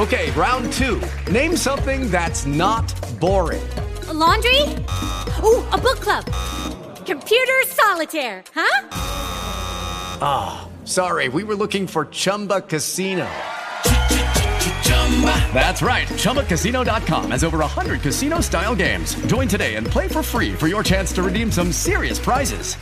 Okay, round two. Name something that's not boring. A laundry? Ooh, a book club. Computer solitaire, huh? Ah, sorry, we were looking for Chumba Casino. That's right, ChumbaCasino.com has over 100 casino-style games. Join today and play for free for your chance to redeem some serious prizes.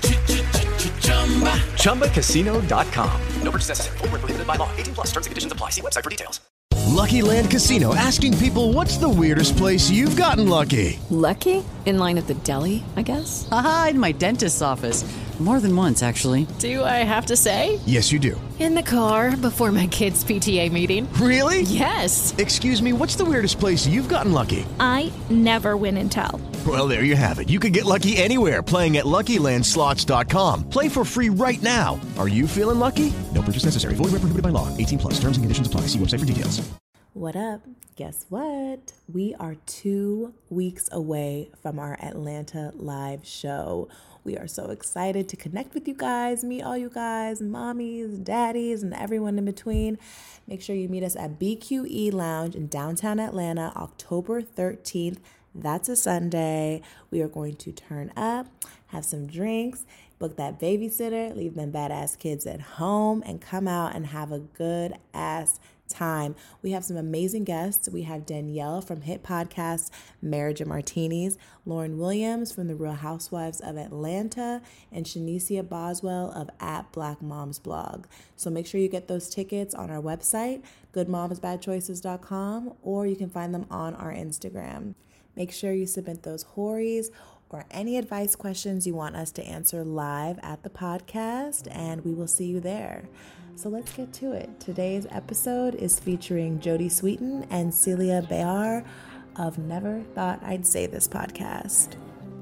ChumbaCasino.com. No purchase necessary. Void where prohibited by law. 18+ terms and conditions apply. See website for details. Lucky Land Casino, asking people, what's the weirdest place you've gotten lucky? Lucky? In line at the deli, I guess? Aha, in my dentist's office. More than once, actually. Do I have to say? Yes, you do. In the car before my kids' PTA meeting. Really? Yes. Excuse me, what's the weirdest place you've gotten lucky? I never win and tell. Well, there you have it. You can get lucky anywhere, playing at LuckyLandSlots.com. Play for free right now. Are you feeling lucky? No purchase necessary. Void where prohibited by law. 18+. Terms and conditions apply. See website for details. What up? Guess what? We are 2 weeks away from our Atlanta live show. We are so excited to connect with you guys, meet all you guys, mommies, daddies, and everyone in between. Make sure you meet us at BQE Lounge in downtown Atlanta, October 13th. That's a Sunday. We are going to turn up, have some drinks, book that babysitter, leave them badass kids at home, and come out and have a good ass time. We have some amazing guests. We have Danielle from hit podcast Marriage and Martinis, Lauren Williams from the Real Housewives of Atlanta, and Shanicia Boswell of @BlackMomsBlog. So make sure you get those tickets on our website, goodmomsbadchoices.com, or you can find them on our Instagram. Make sure you submit those hories or any advice questions you want us to answer live at the podcast, and we will see you there. So let's get to it. Today's episode is featuring Jodie Sweetin and Celia Behar of Never Thought I'd Say This podcast.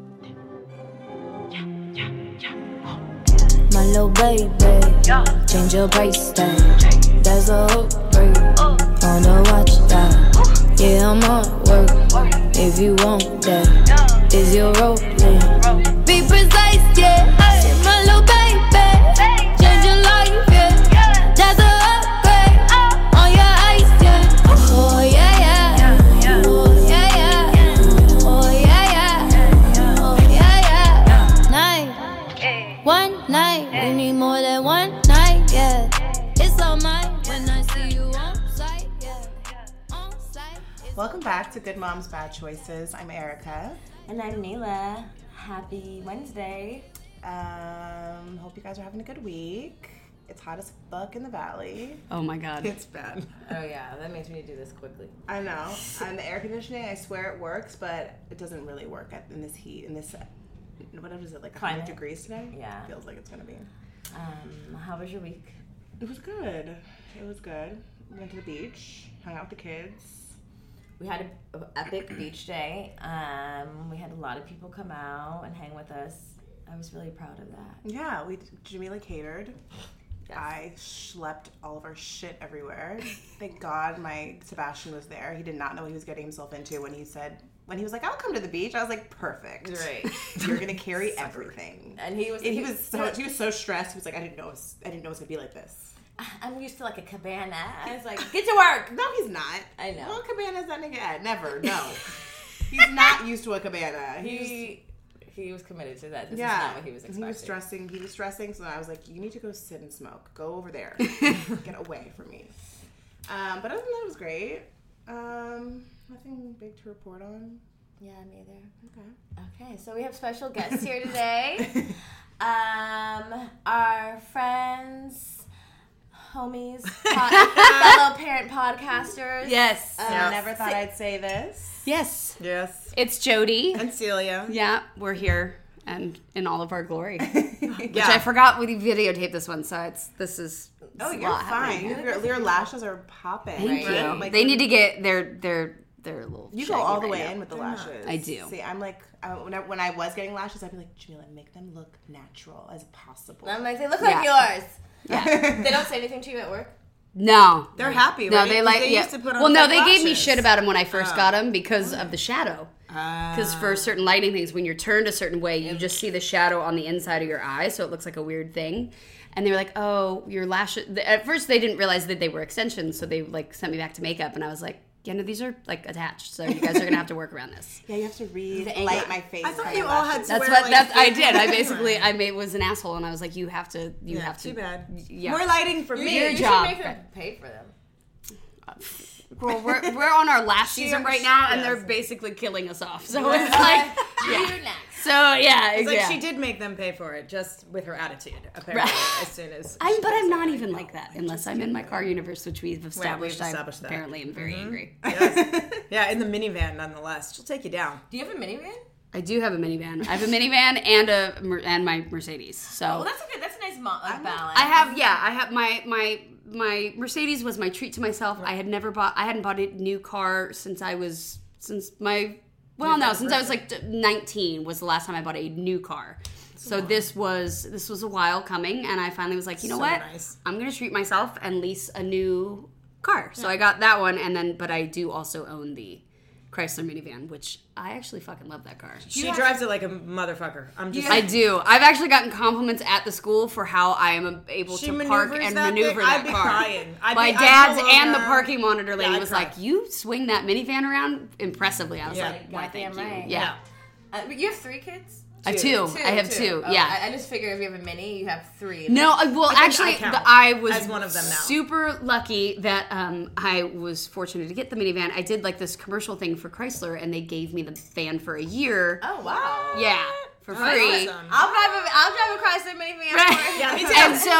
My little baby, change your price tag. There's a hook break on the watch that. Yeah, I'm on work. If you want that, is your role? Be precise, yeah. My little baby, change your life, yeah. That's a upgrade on your ice, yeah. Oh yeah, yeah. Oh yeah, yeah. Oh yeah, yeah. Oh yeah, yeah. Night, one night, we need more than one night, yeah. It's all mine when I see you on site, yeah. On site. Welcome back to Good Moms, Bad Choices. I'm Erica. And I'm Neela. Happy Wednesday. Hope you guys are having a good week. It's hot as fuck in the valley. Oh my God. It's bad. Oh yeah, that makes me do this quickly. I know. And the air conditioning, I swear it works, but it doesn't really work in this heat, in this, whatever is it, like 100 degrees today? Yeah. Feels like it's going to be. How was your week? It was good. It was good. We went to the beach, hung out with the kids. We had an epic beach day. We had a lot of people come out and hang with us. I was really proud of that. Yeah, Jamila catered. Yes. I schlepped all of our shit everywhere. Thank God my Sebastian was there. He did not know what he was getting himself into when he was like, I'll come to the beach. I was like, perfect. Right. You're gonna carry everything. And he was so stressed. He was like, I didn't know it was gonna be like this. I'm used to like a cabana. I was like, get to work. No, he's not. I know. What cabana's that nigga at? Never. No. He's not used to a cabana. He was committed to that. This is not what he was expecting. He was stressing, so I was like, you need to go sit and smoke. Go over there. Get away from me. But other than that, it was great. Nothing big to report on. Yeah, neither. Okay. Okay, so we have special guests here today. Our friends, homies, fellow parent podcasters. Yes. Never thought I'd say this. Yes. Yes. It's Jodie. And Celia. Yeah, we're here and in all of our glory. Which I forgot we videotaped this one, so this is. Oh, you're fine. Your lashes are popping. Thank you. Like, they need to get their little. You go all the way in with the lashes. I do. See, I'm like, when I was getting lashes, I'd be like, Jamila, make them look natural as possible. I'm like, they look like yours. Yeah. They don't say anything to you at work? No. They're happy, No, right? they like, used to put on they lashes. gave me shit about them when I first got them because of the shadow. Because for certain lighting things, when you're turned a certain way, you just see the shadow on the inside of your eye, so it looks like a weird thing. And they were like, "Oh, your lashes." At first, they didn't realize that they were extensions, so they like sent me back to makeup, and I was like, "Yeah, no, these are like attached, so you guys are gonna have to work around this." Yeah, you have to light my face. I thought you all had to That's wear, what like, that's. I did. I basically was an asshole, and I was like, "You have to. You have to." Too bad. Yeah. More lighting for me. Your You job. should make them pay for them. Well, we're on our last season right now, and they're basically killing us off. So it's like, yeah. So yeah, It's like yeah. she did make them pay for it, just with her attitude, apparently. As soon as, But I'm not even like that unless I'm in my car universe, which we've established. I that. apparently am very angry. Yes. Yeah, in the minivan, nonetheless, she'll take you down. Do you have a minivan? I do have a minivan. I have a minivan and my Mercedes. So well, that's okay. That's a nice balance. I have my Mercedes was my treat to myself. I hadn't bought a new car since I was like 19 was the last time I bought a new car. So this was a while coming, and I finally was like, you know what? Nice. I'm gonna treat myself and lease a new car. So I got that one, but I do also own the Chrysler minivan, which I actually fucking love that car. She drives it like a motherfucker. I do. I've actually gotten compliments at the school for how I am able to park and maneuver that car. Crying. My dad's and the parking monitor lady was like, "You swing that minivan around impressively." I was like, "Why, thank you." Right. Yeah. You have 3 kids? I have two. I have two. Oh, yeah. I just figure if you have a mini, you have 3. No, well, actually, I was as one of them now. Super lucky that I was fortunate to get the minivan. I did like this commercial thing for Chrysler, and they gave me the van for a year. Oh wow! Yeah, for free. Awesome. I'll drive a Chrysler minivan. Right. Yeah, me too. And so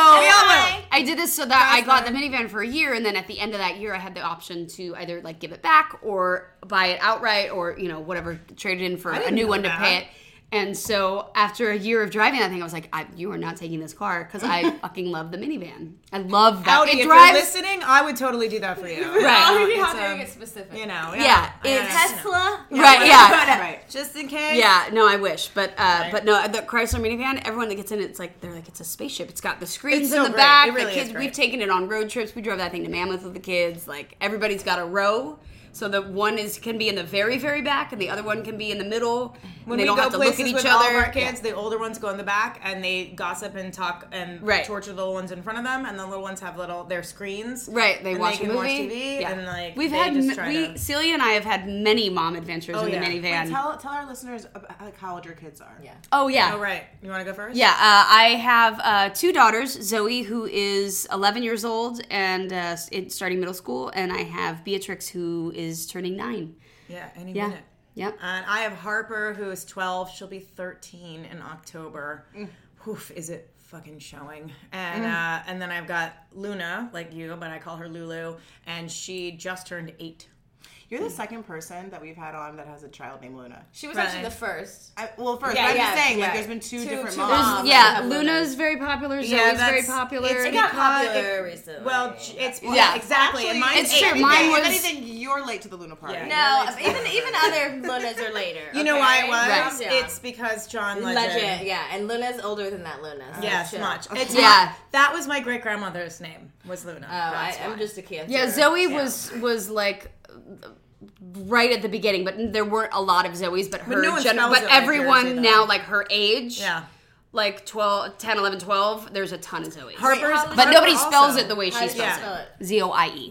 I did this so that I got the minivan for a year, and then at the end of that year, I had the option to either like give it back or buy it outright, or whatever, trade it in for a new one to pay it. And so after a year of driving that thing, I was like, you are not taking this car because I fucking love the minivan. I love that. Howdy, if you're listening, I would totally do that for you. Right. How do you get specific? Yeah. It's Tesla. Right, yeah. Right. Just in case. Yeah, no, I wish. But no, the Chrysler minivan, everyone that gets in it, it's like, they're like, it's a spaceship. It's got the screens in the back. It really the kids, is great. we've taken it on road trips. We drove that thing to Mammoth with the kids. Like, everybody's got a row. So the one can be in the very, very back, and the other one can be in the middle. When they we don't go have to look at places each with other. all of our kids, the older ones go in the back, and they gossip and talk and torture the little ones in front of them, and the little ones have their screens. Right, they watch can a movie. Watch TV, yeah. and like we've they had just try to... Celia and I have had many mom adventures in the minivan. Wait, tell our listeners about how old your kids are. Yeah. Oh yeah. Oh right. You want to go first? Yeah, I have 2 daughters, Zoe, who is 11 years old and starting middle school, and I have Beatrix, who is turning 9. Yeah, any minute. Yep. And I have Harper, who is 12. She'll be 13 in October. Oof, is it fucking showing? And then I've got Luna, like you, but I call her Lulu, and she just turned 8. You're the second person that we've had on that has a child named Luna. She was actually the first. I'm just saying, like, there's been two different moms. Luna's very popular. Zoe's very popular. It got popular recently. Well, it's exactly. Actually, and mine's it's true. Mine was. If anything, you're late to the Luna party. No, even other Lunas are later. You know why it was? Right. Yeah. It's because John Legend. Yeah, and Luna's older than that Luna. So Yes, chill. much. It's that was my great grandmother's name. Was Luna. I'm just a Cancer. Yeah, Zoe was like right at the beginning, but there weren't a lot of Zoes, but her but everyone now like her age. Yeah. Like 10, 11, 12, there's a ton of Zoes. But nobody spells it the way she spells it. Zoie.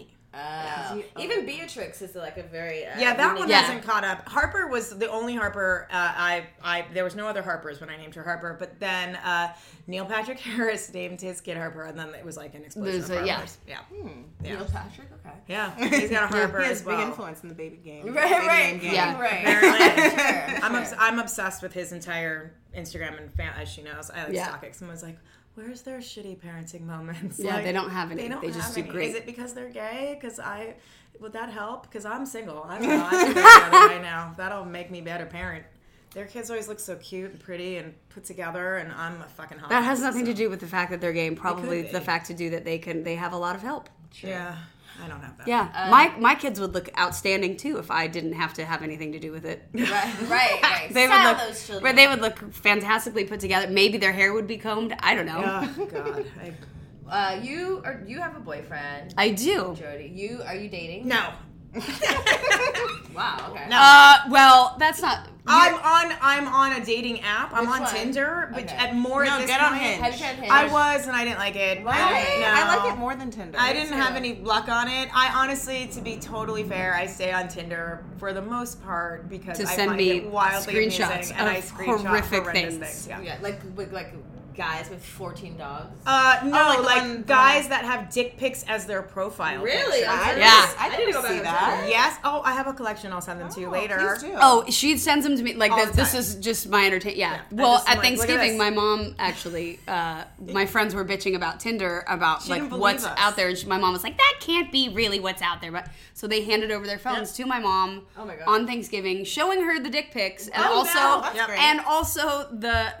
Even Beatrix is like a very that one hasn't caught up. Harper was the only Harper. There was no other Harpers when I named her Harper. But then Neil Patrick Harris named his kid Harper, and then it was like an explosion of Harpers. Yeah. Neil Patrick, okay. Yeah, he's got a Harper he has as well. Big influence in the baby game. Right. Yeah, right. Apparently, I'm obsessed with his entire Instagram, and as she knows, I stalk it. Someone's like, where's their shitty parenting moments? Yeah, like, they don't have any. They just do great. Is it because they're gay? Would that help? Because I'm single. I don't know. I should go the other way now. That'll make me a better parent. Their kids always look so cute and pretty and put together, and I'm a fucking hot. That has nothing to do with the fact that they're gay, and probably the fact to do that they have a lot of help. Sure. Yeah. I don't have that. Yeah, my kids would look outstanding too if I didn't have to have anything to do with it. Right. They Style would look, those children. where they would look fantastically put together. Maybe their hair would be combed. I don't know. Oh God. You have a boyfriend. I do. Jody, are you dating? No. Wow. Okay. Well, that's not. I'm on a dating app. I'm on Tinder, but at this on point. Hinge. Have you tried Hinge? I was, and I didn't like it. Why? I like it more than Tinder. I didn't have any luck on it. I honestly, to be totally fair, I stay on Tinder for the most part because To I send find me it wildly screenshots amusing, and I of screenshot horrific horrendous things. Yeah. Yeah, like guys with 14 dogs. No, guys that have dick pics as their profile. Really? picture. I didn't see that. Yes. Oh, I have a collection. I'll send them to you later. Please do. Oh, she sends them to me like All this. the This time. is just my entertainment. Yeah. I Well, just at like, look at Thanksgiving, this. my mom actually, my friends were bitching about Tinder about She like didn't believe what's us. out there, and my mom was like, "That can't be really what's out there." But so they handed over their phones to my mom on Thanksgiving, showing her the dick pics and also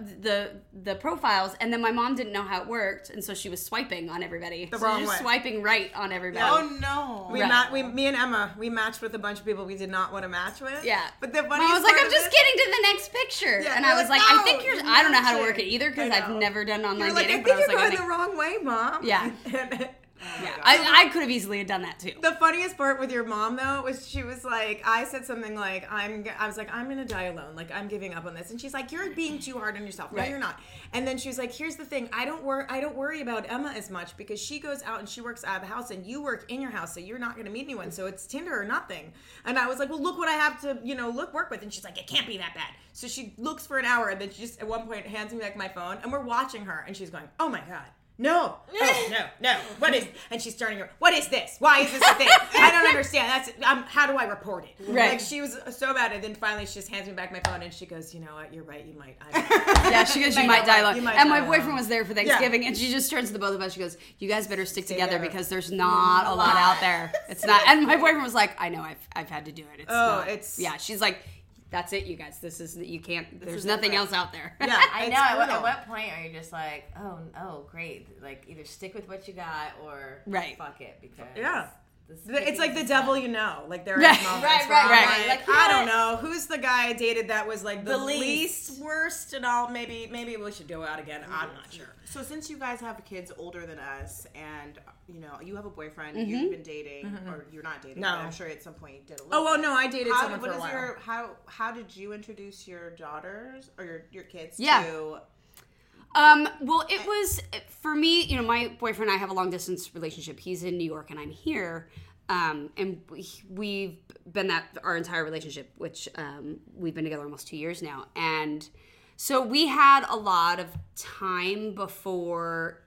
the profiles. And then my mom didn't know how it worked, and so she was swiping on everybody. The wrong just way. swiping right on everybody. Oh no. Me and Emma, we matched with a bunch of people we did not want to match with. Yeah. But the Mom funniest was like, part I'm of just this- getting to the next picture. Yeah, and you're I was like, like, no, I think you're I don't know how to matching. work it either because I I've know. never done online You're like, dating. I But I think was you're like, going the wrong way, Mom. Yeah. Yeah. I could have easily done that too. The funniest part with your mom though was she was like, I said something like, I was like, I'm gonna die alone, like I'm giving up on this, and she's like, you're being too hard on yourself. No, Right. you're not. And then she was like, here's the thing, I don't worry about Emma as much because she goes out and she works out of the house, and you work in your house, so you're not gonna meet anyone. So it's Tinder or nothing. And I was like, well, look what I have to, work with. And she's like, it can't be that bad. So she looks for an hour, and then she just at one point hands me back my phone, and we're watching her, and she's going, oh my god. No. Oh, no. What is? And she's starting her. What is this? Why is this a thing? I don't understand. How do I report it? Right. Like she was so bad, and then finally she just hands me back my phone, and she goes, you know what? You're right. You might. Yeah, she goes, you might die alone. And my die boyfriend alone. was there for Thanksgiving, and she just turns to the both of us. She goes, you guys better stick together because there's not a lot out there. It's not. And my boyfriend was like, I know, I've had to do it. Yeah. She's like, that's it, you guys. This is you can't. There's nothing else out there. Yeah, I know. At what point are you just like, oh, great? Like either stick with what you got or fuck it because It's like the devil you know. Like there are Right. moments Right. where I'm like, Like, I don't know who's the guy I dated that was like the least. least worst and all. Maybe we should go out again. I'm not sure. So since you guys have kids older than us, and you have a boyfriend, you've been dating, or you're not dating. No. But I'm sure at some point you did a little. Oh well, no, I dated someone for a while. How did you introduce your daughters or your kids to? Well, it was for me. My boyfriend and I have a long distance relationship. He's in New York and I'm here, and we've been that our entire relationship, which we've been together almost 2 years now, and so we had a lot of time before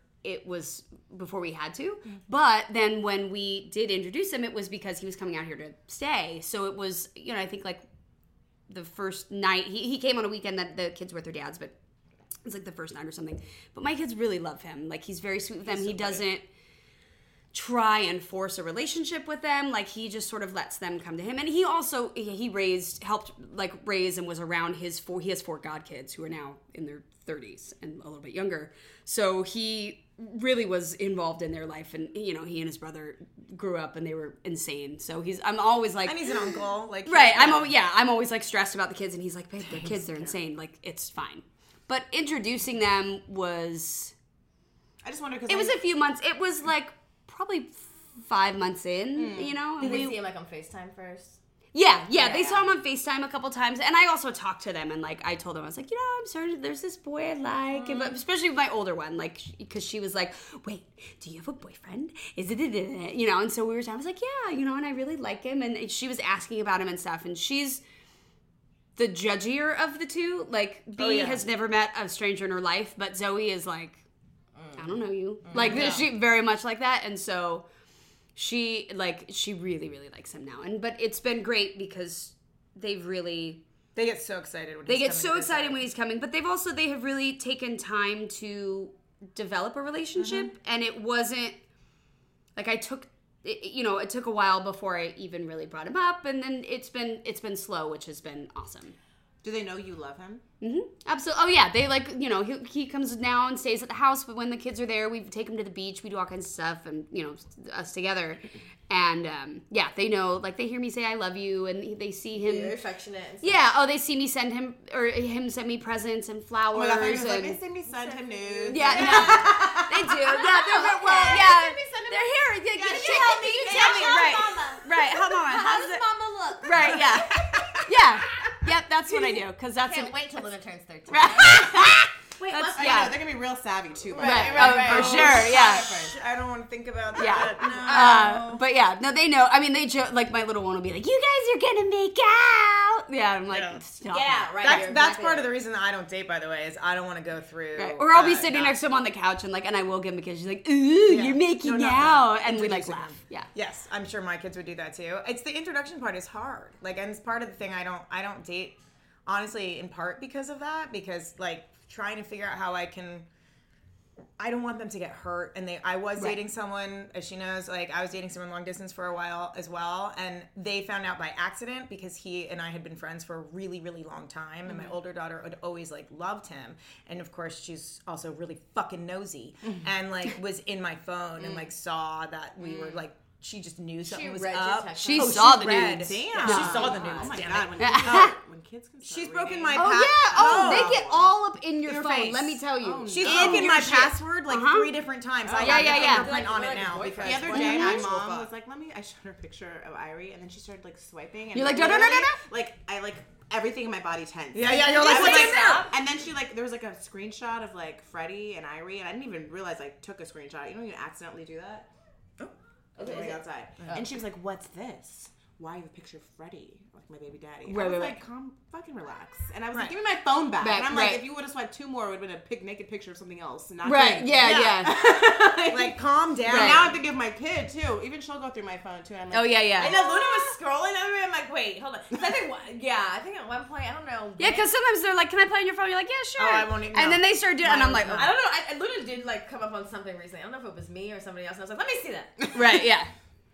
we had to. But then when we did introduce him, it was because he was coming out here to stay. So it was, I think like the first night he came on a weekend that the kids were with their dads, but it's like the first night or something. But my kids really love him. Like he's very sweet with them. He doesn't try and force a relationship with them. Like he just sort of lets them come to him. And he also helped raise and was around he has 4 god kids who are now in their 30s and a little bit younger. So he really was involved in their life, and he and his brother grew up and they were insane. So I'm always like, and he's an uncle, like right. I'm always like stressed about the kids, and he's like, babe, they're kids, they're insane. Like it's fine. But introducing them was, I just wonder because it was a few months. It was like probably 5 months in, Did they see him like on FaceTime first? Yeah. They saw him on FaceTime a couple times, and I also talked to them, and like I told them, I was like, I'm sorry, there's this boy I like, but especially with my older one, like because she was like, wait, do you have a boyfriend? Is it? And so we were talking. I was like, yeah, and I really like him, and she was asking about him and stuff, and she's the judgier of the two. Like B has never met a stranger in her life, but Zoe is like, I don't know you, she very much like that, and so. She really, really likes him now, but it's been great because they get so excited when he's coming. But they have really taken time to develop a relationship, and it wasn't like it took a while before I even really brought him up, and then it's been slow, which has been awesome. Do they know you love him? Mm-hmm. Absolutely. Oh yeah, they he comes now and stays at the house, but when the kids are there, we take him to the beach. We do all kinds of stuff, and us together. And they know, like they hear me say I love you, and they see him. You're affectionate. And stuff. Yeah. Oh, they see me send him send me presents and flowers. Oh my God, and they see me send him nudes. Yeah, no, they do. Yeah, they're here. Can you help me? Right. Right. Hold on. How does Mama look? Right. Yeah. Yep, that's what I do because that's Can't wait till Luna turns 13. Wait, That's- I yeah. know, they're gonna be real savvy too. Right. For sure, yeah. I don't want to think about that. Yeah. No. But yeah, no, they know. I mean, they joke, like my little one will be like, "You guys are gonna make out." Yeah, I'm like, stop. Yeah, it. right. That's part of the reason that I don't date, by the way, is I don't want to go through. Right. Or I'll be sitting next to him on the couch and I will give him a kiss. She's like, "Ooh, you're making out," and we like laugh. Yeah. Yes, I'm sure my kids would do that too. It's the introduction part is hard. Like, and it's part of the thing I don't date, honestly, in part because of that. Because like trying to figure out how I don't want them to get hurt. And I was dating someone, as she knows, like I was dating someone long distance for a while as well. And they found out by accident because he and I had been friends for a really, really long time. And my older daughter had always like loved him. And of course she's also really fucking nosy and like was in my phone and like saw that we were like, she just knew something was up. She saw the read. nudes. Damn. She saw the nudes. Oh my damn God, it. when kids can start She's reading. broken my They get all up in your phone. face. Let me tell you. She's In broken your my shit. password like 3 different times. I have the fingerprint on it now. Because The other day, my mom was like, I showed her a picture of Irie, and then she started like swiping. And You're like, no. Like, I like everything in my body tense. Yeah, you're like, what's in there? And then she like, there was like a screenshot of like Freddie and Irie, and I didn't even realize I took a screenshot. You know, you accidentally do that. Okay, outside. And she was like, "What's this? Why you have a picture of Freddie, like my baby daddy?" I was like, "Calm, fucking relax." And I was like, "Give me my phone back." And I'm like, "If you would have swiped 2 more, it would have been a naked picture of something else." Not Right? him. Yeah. Like, calm down. But now I have to give my kid too. Even she'll go through my phone too. I'm like, Oh yeah. I know Luna was scrolling over and I'm like, wait, hold on. I think at one point, I don't know. Yeah, because sometimes they're like, "Can I play on your phone?" You're like, "Yeah, sure." Oh, I won't even. And then they start doing it, and I'm like, I don't know. Luna did like come up on something recently. I don't know if it was me or somebody else. And I was like, let me see that. Right? Yeah.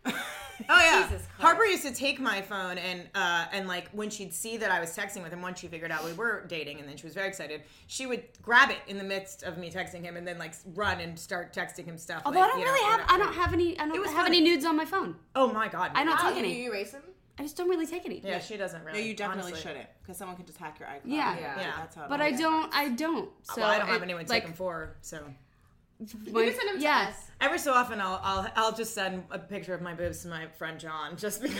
Oh yeah, Jesus Christ. Harper used to take my phone and like when she'd see that I was texting with him, once she figured out we were dating, and then she was very excited, she would grab it in the midst of me texting him and then like run and start texting him stuff. Although like, I don't have any nudes on my phone. Oh my God, I don't take Did any. you erase them? I just don't really take any. Yeah, she doesn't really. No, you definitely honestly. shouldn't, because someone could just hack your iCloud. Yeah. That's how. But I don't. So Well, I don't have anyone to like, take them for, so. You can send them to us. Every so often, I'll just send a picture of my boobs to my friend John, just because. Do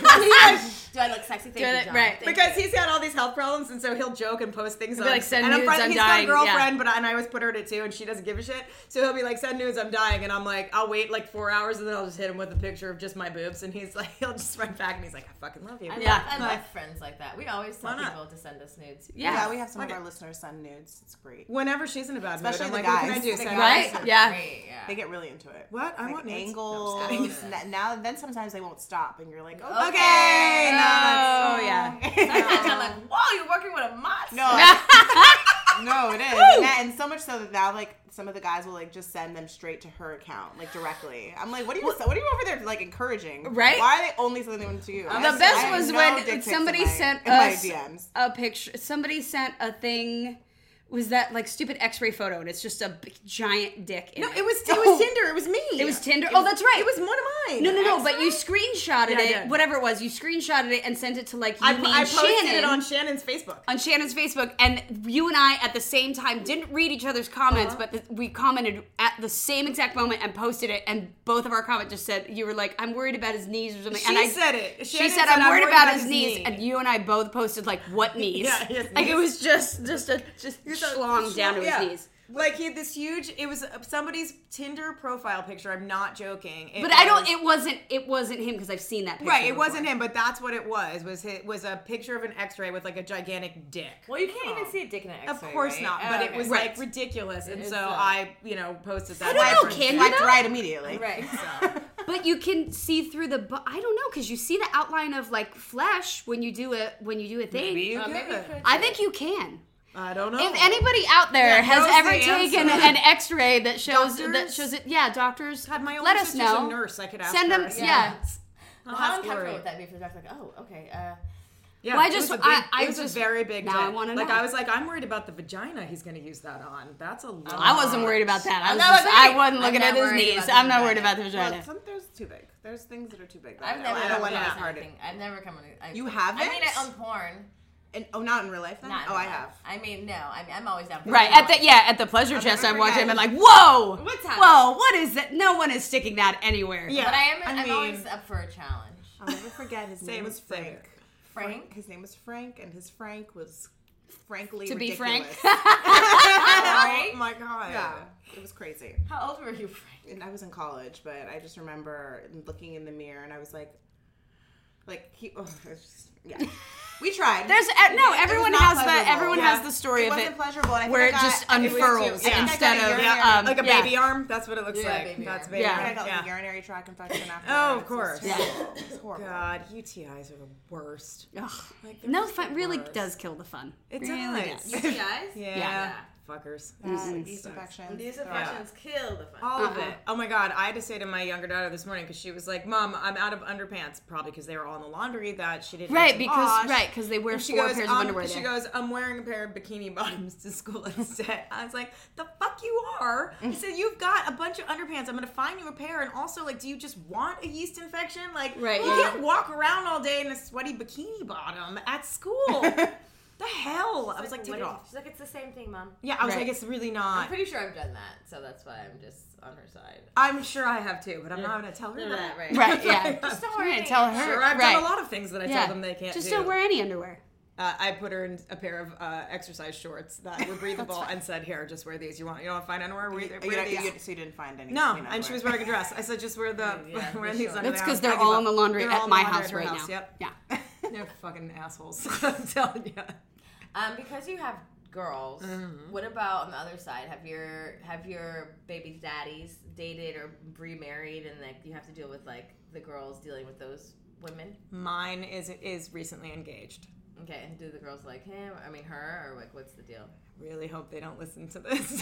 I look sexy? Thank you, John. Right. Because he's got all these health problems, and so he'll joke and post things. He'll be like, "Send and nudes, I'm he's dying." got a girlfriend, and I always put her to too, and she doesn't give a shit. So he'll be like, "Send nudes, I'm dying," and I'm like, I'll wait like 4 hours, and then I'll just hit him with a picture of just my boobs, and he's like, he'll just write back, and he's like, "I fucking love you." I love friends like that. We always tell people to send us nudes. Yeah, we have some of our listeners send nudes. It's great. Whenever she's in a bad mood, Especially I'm the like, guys. what can I do? The Send guys nudes? Right? Yeah. They get really into it. What? I want nudes. Angles. No, I'm just kidding. Then sometimes they won't stop, and you're like, okay. Oh yeah. Sometimes I'm like, whoa, you're working with a monster. No, it is. And so much so that now, like, some of the guys will like just send them straight to her account, like directly. I'm like, what are you over there like encouraging? Right? Why are they only sending them to you? The best was when somebody sent us my DMs. a picture. Somebody sent a thing. Was that like stupid X-ray photo, and it's just a big, giant dick in it. It was Tinder. It was me. It was Tinder. Oh, that's right. It was one of mine. No. But you screenshotted Yeah, I it. did. Whatever it was, you screenshotted it and sent it to like you I and posted Shannon. it on Shannon's Facebook. On Shannon's Facebook, and you and I at the same time didn't read each other's comments, but we commented at the same exact moment and posted it, and both of our comments just said, you were like, "I'm worried about his knees" or something. She said it. She Shannon said, "I'm worried about his knees," knee. and you and I both posted like, "What knees?" Yeah, his like knees. it was just schlong down to his knees. Like he had this huge. It was somebody's Tinder profile picture. I'm not joking. But I don't. It wasn't him because I've seen that picture. Right, it before. wasn't him, but that's what it was. Was a picture of an X-ray with like a gigantic dick. Well, you can't even see a dick in an X-ray. Of course right? not, but it was Right. like ridiculous, and is, so I, posted that. I don't know, can you Swiped though? right immediately. Right. But you can see through the. I don't know because you see the outline of like flesh when you do a thing. Maybe you Maybe could. could. I think you can. I don't know. If anybody out there Yeah, has knows ever the taken answer. an X-ray that shows Doctors? it, yeah, doctors. God, my let older us sister's know. a nurse. I could ask Send her. them, yeah. Well, how uncomfortable would that be if the doctor's like, oh, okay, Yeah, Well, I it just- was a big, I it was just- a very big. now day. I wanna like know. I was like, I'm worried about the vagina he's going to use that on. That's a lot. I wasn't worried about that. I not wasn't looking I'm at not his worried knees. about the I'm not vagina. worried about the vagina. Well, there's too big. There's things that are too big. I've never I don't want to come hard it. I've never come on. You haven't? I mean, on porn. Not in real life then? Not in I real life. have. I mean, no. I'm always down for Right it. at the pleasure chest, never I'm watching him and forget. like, whoa, What's happening? whoa, what is that? No one is sticking that anywhere. Yeah. But I'm I always mean- up for a challenge. I'll never forget his name was Frank. Frank. His name was Frank, and his Frank was frankly to be ridiculous. frank. Oh my god. Yeah. It was crazy. How old were you, Frank? And I was in college, but I just remember looking in the mirror and I was like he. Oh, it was just, yeah. We tried. Everyone has the story it of wasn't it pleasurable, and I where it think just unfurls instead of like a baby arm. That's what it looks like. That's baby arm. I got like a urinary tract infection after. Oh, of course. It's horrible. God, UTIs are the worst. Ugh. No, fun really does kill the fun. It really does. UTIs? Yeah. Fuckers. Yeast infections. These infections kill the fun. All of it. Oh my god, I had to say to my younger daughter this morning because she was like, "Mom, I'm out of underpants," probably because they were all in the laundry that she didn't because they wear 4 pairs of underwear there. She goes, "I'm wearing a pair of bikini bottoms to school instead." I was like, "The fuck you are?" I said, "You've got a bunch of underpants. I'm gonna find you a pair, and also like, do you just want a yeast infection? Like, you can't walk around all day in a sweaty bikini bottom at school." The hell? I was like, take it off. She's like, it's the same thing, Mom. Yeah, I was like, it's really not. I'm pretty sure I've done that, so that's why I'm just on her side. I'm sure I have too, but I'm not going to tell her that. Right, yeah. Just don't wear any. Tell her. Sure, I've done a lot of things that I tell them they can't do. Just don't wear any underwear. I put her in a pair of exercise shorts that were breathable and said, "Here, just wear these. You want fine underwear? Wear these." So you didn't find any. No, and she was wearing a dress. I said, "Just wear wear these under." That's because they're all in the laundry at my house right now. Yep. Yeah. They're fucking assholes. I'm telling you. Because you have girls, what about on the other side? Have your baby daddies dated or remarried, and like you have to deal with like the girls dealing with those women? Mine is recently engaged. Okay, and do the girls like him? I mean her, or like what's the deal? Really hope they don't listen to this.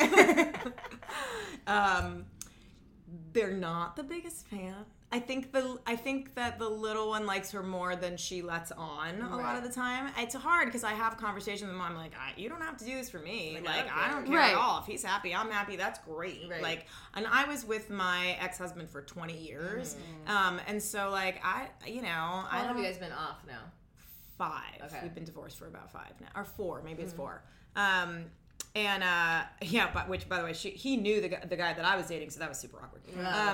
They're not the biggest fan. I think that the little one likes her more than she lets on a lot of the time. It's hard because I have conversations with mom like, you don't have to do this for me. Like I don't care at all. If he's happy, I'm happy. That's great. Right. Like, and I was with my ex-husband for 20 years, and so like How long have you guys been off now? 5. Okay. We've been divorced for about 5 now, or 4. Maybe it's 4. But which, by the way, he knew the guy that I was dating, so that was super awkward.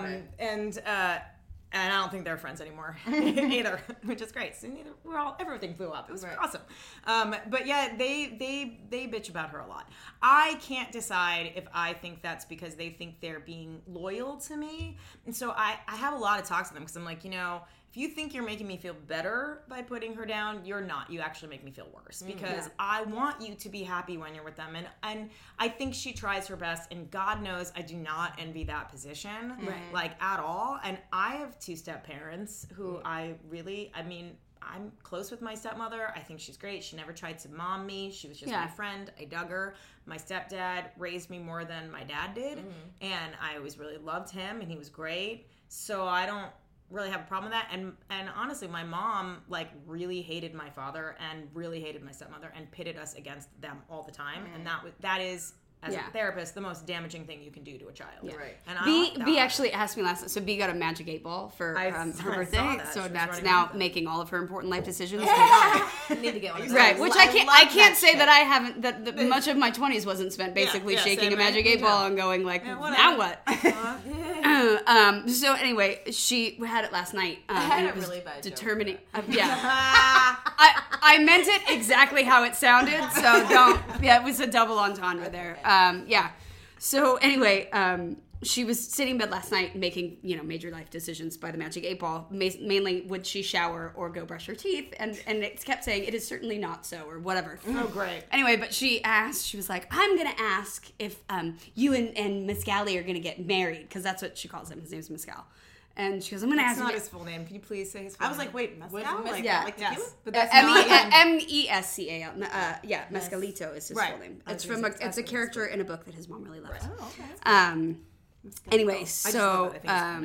And I don't think they're friends anymore either, which is great. So everything blew up. It was awesome. But yeah, they bitch about her a lot. I can't decide if I think that's because they think they're being loyal to me. And so I have a lot of talks with them because I'm like, if you think you're making me feel better by putting her down, you're not. You actually make me feel worse because I want you to be happy when you're with them. And I think she tries her best, and God knows I do not envy that position, like at all. And I have 2 step parents who I'm close with my stepmother. I think she's great. She never tried to mom me. She was just my friend. I dug her. My stepdad raised me more than my dad did. And I always really loved him, and he was great. So I don't really have a problem with that, and honestly my mom like really hated my father and really hated my stepmother and pitted us against them all the time, and that is as a therapist the most damaging thing you can do to a child. Right. And B actually asked me last night, so B got a Magic 8 Ball for her birthday, so that's now making all of her important life decisions. You need to get one of those. Right, which I can't say that I haven't, that much of my 20s wasn't spent basically shaking a Magic 8 Ball and going like, now what? So anyway, she had it last night. I had and a really bad determining. I meant it exactly how it sounded, so don't. Yeah, it was a double entendre there. So anyway, she was sitting in bed last night making, major life decisions by the Magic 8 Ball. Mainly, would she shower or go brush her teeth? And it kept saying, it is certainly not so, or whatever. Oh, great. Anyway, but she was like, I'm going to ask if you and Mescali are going to get married, because that's what she calls him. His name's Mescal. And she goes, I'm going to ask him. That's not his full name. Can you please say his full name? I was like, wait, Mescal? Yes. But that's M-E-S-C-A-L. Mescalito is his full name. It's a character in a book that his mom really loves. Oh, okay. Anyway, so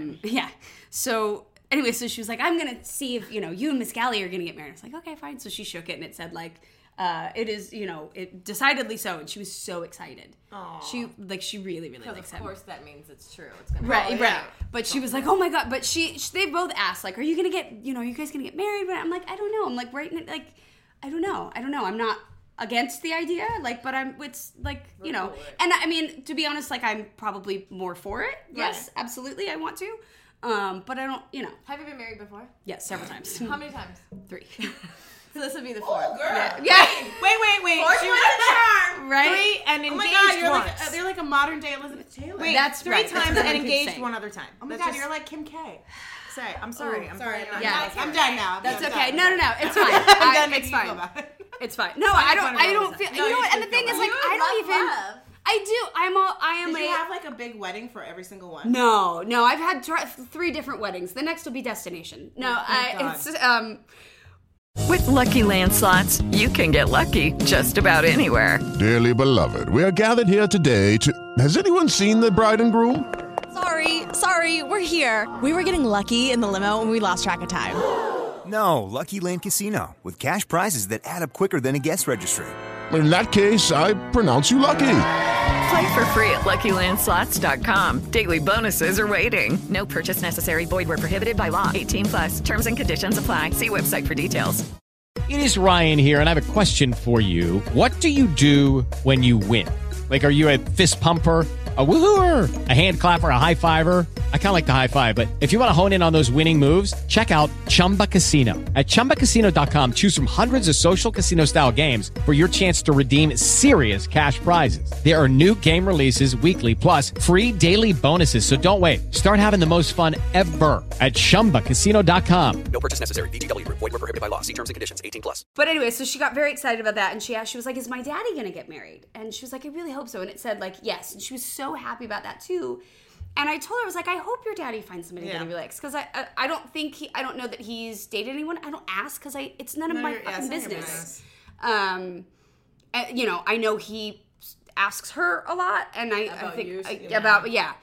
so she was like, I'm gonna see if you and Mescali are gonna get married. I was like, okay, fine. So she shook it and it said like, it is it decidedly so, and she was so excited. Aww. She really likes him. Of course, that means it's true. It's gonna right. But she was like, oh my god. But they both asked like, are you gonna get are you guys gonna get married? But I'm like, I don't know. I'm like I don't know. I'm not against the idea, but it's like, and I mean, to be honest, I'm probably more for it. Yes, absolutely, I want to. But I don't, Have you been married before? Yes, several times. How many times? 3. So this would be the fourth. Oh, girl. Yeah. Wait. Fourth She one? was a charm. Right? 3 and engaged Oh my God, you're once. like They're like a modern day Elizabeth Taylor. Wait, That's 3 right. times That's what and I keep engaged saying. one other time. Oh my God, you're like Kim K. Say, I'm sorry. I'm sorry. I'm done now. That's I'm okay. done. No. It's fine. I'm done It's making you feel fine. bad. It's fine. No, I don't feel. No, You know what? And the should thing feel is, bad. like, I don't even. love. I do. I am Did a. you have like a big wedding for every single one? No. I've had 3 different weddings. The next will be destination. No, it's With Lucky Land Slots, you can get lucky just about anywhere. Dearly beloved, we are gathered here today to... Has anyone seen the bride and groom? Sorry, we're here. We were getting lucky in the limo and we lost track of time. No, Lucky Land Casino, with cash prizes that add up quicker than a guest registry. In that case, I pronounce you lucky. Play for free at LuckyLandSlots.com. Daily bonuses are waiting. No purchase necessary. Void where prohibited by law. 18+. Terms and conditions apply. See website for details. It is Ryan here, and I have a question for you. What do you do when you win? Like, are you a fist pumper, a woohooer, a hand clapper, a high fiver? I kind of like the high five, but if you want to hone in on those winning moves, check out Chumba Casino. At ChumbaCasino.com, choose from hundreds of social casino-style games for your chance to redeem serious cash prizes. There are new game releases weekly, plus free daily bonuses, so don't wait. Start having the most fun ever at ChumbaCasino.com. No purchase necessary. VGW. Void where prohibited by law. See terms and conditions. 18+. But anyway, so she got very excited about that, and she was like, "Is my daddy gonna get married?" And she was like, "I really hope so." And it said like yes, and she was so happy about that too. And I told her, I was like, I hope your daddy finds somebody that he likes, because I don't know that he's dated anyone. I don't ask because it's none of my fucking business. And, you know, I know he asks her a lot, and I think you, about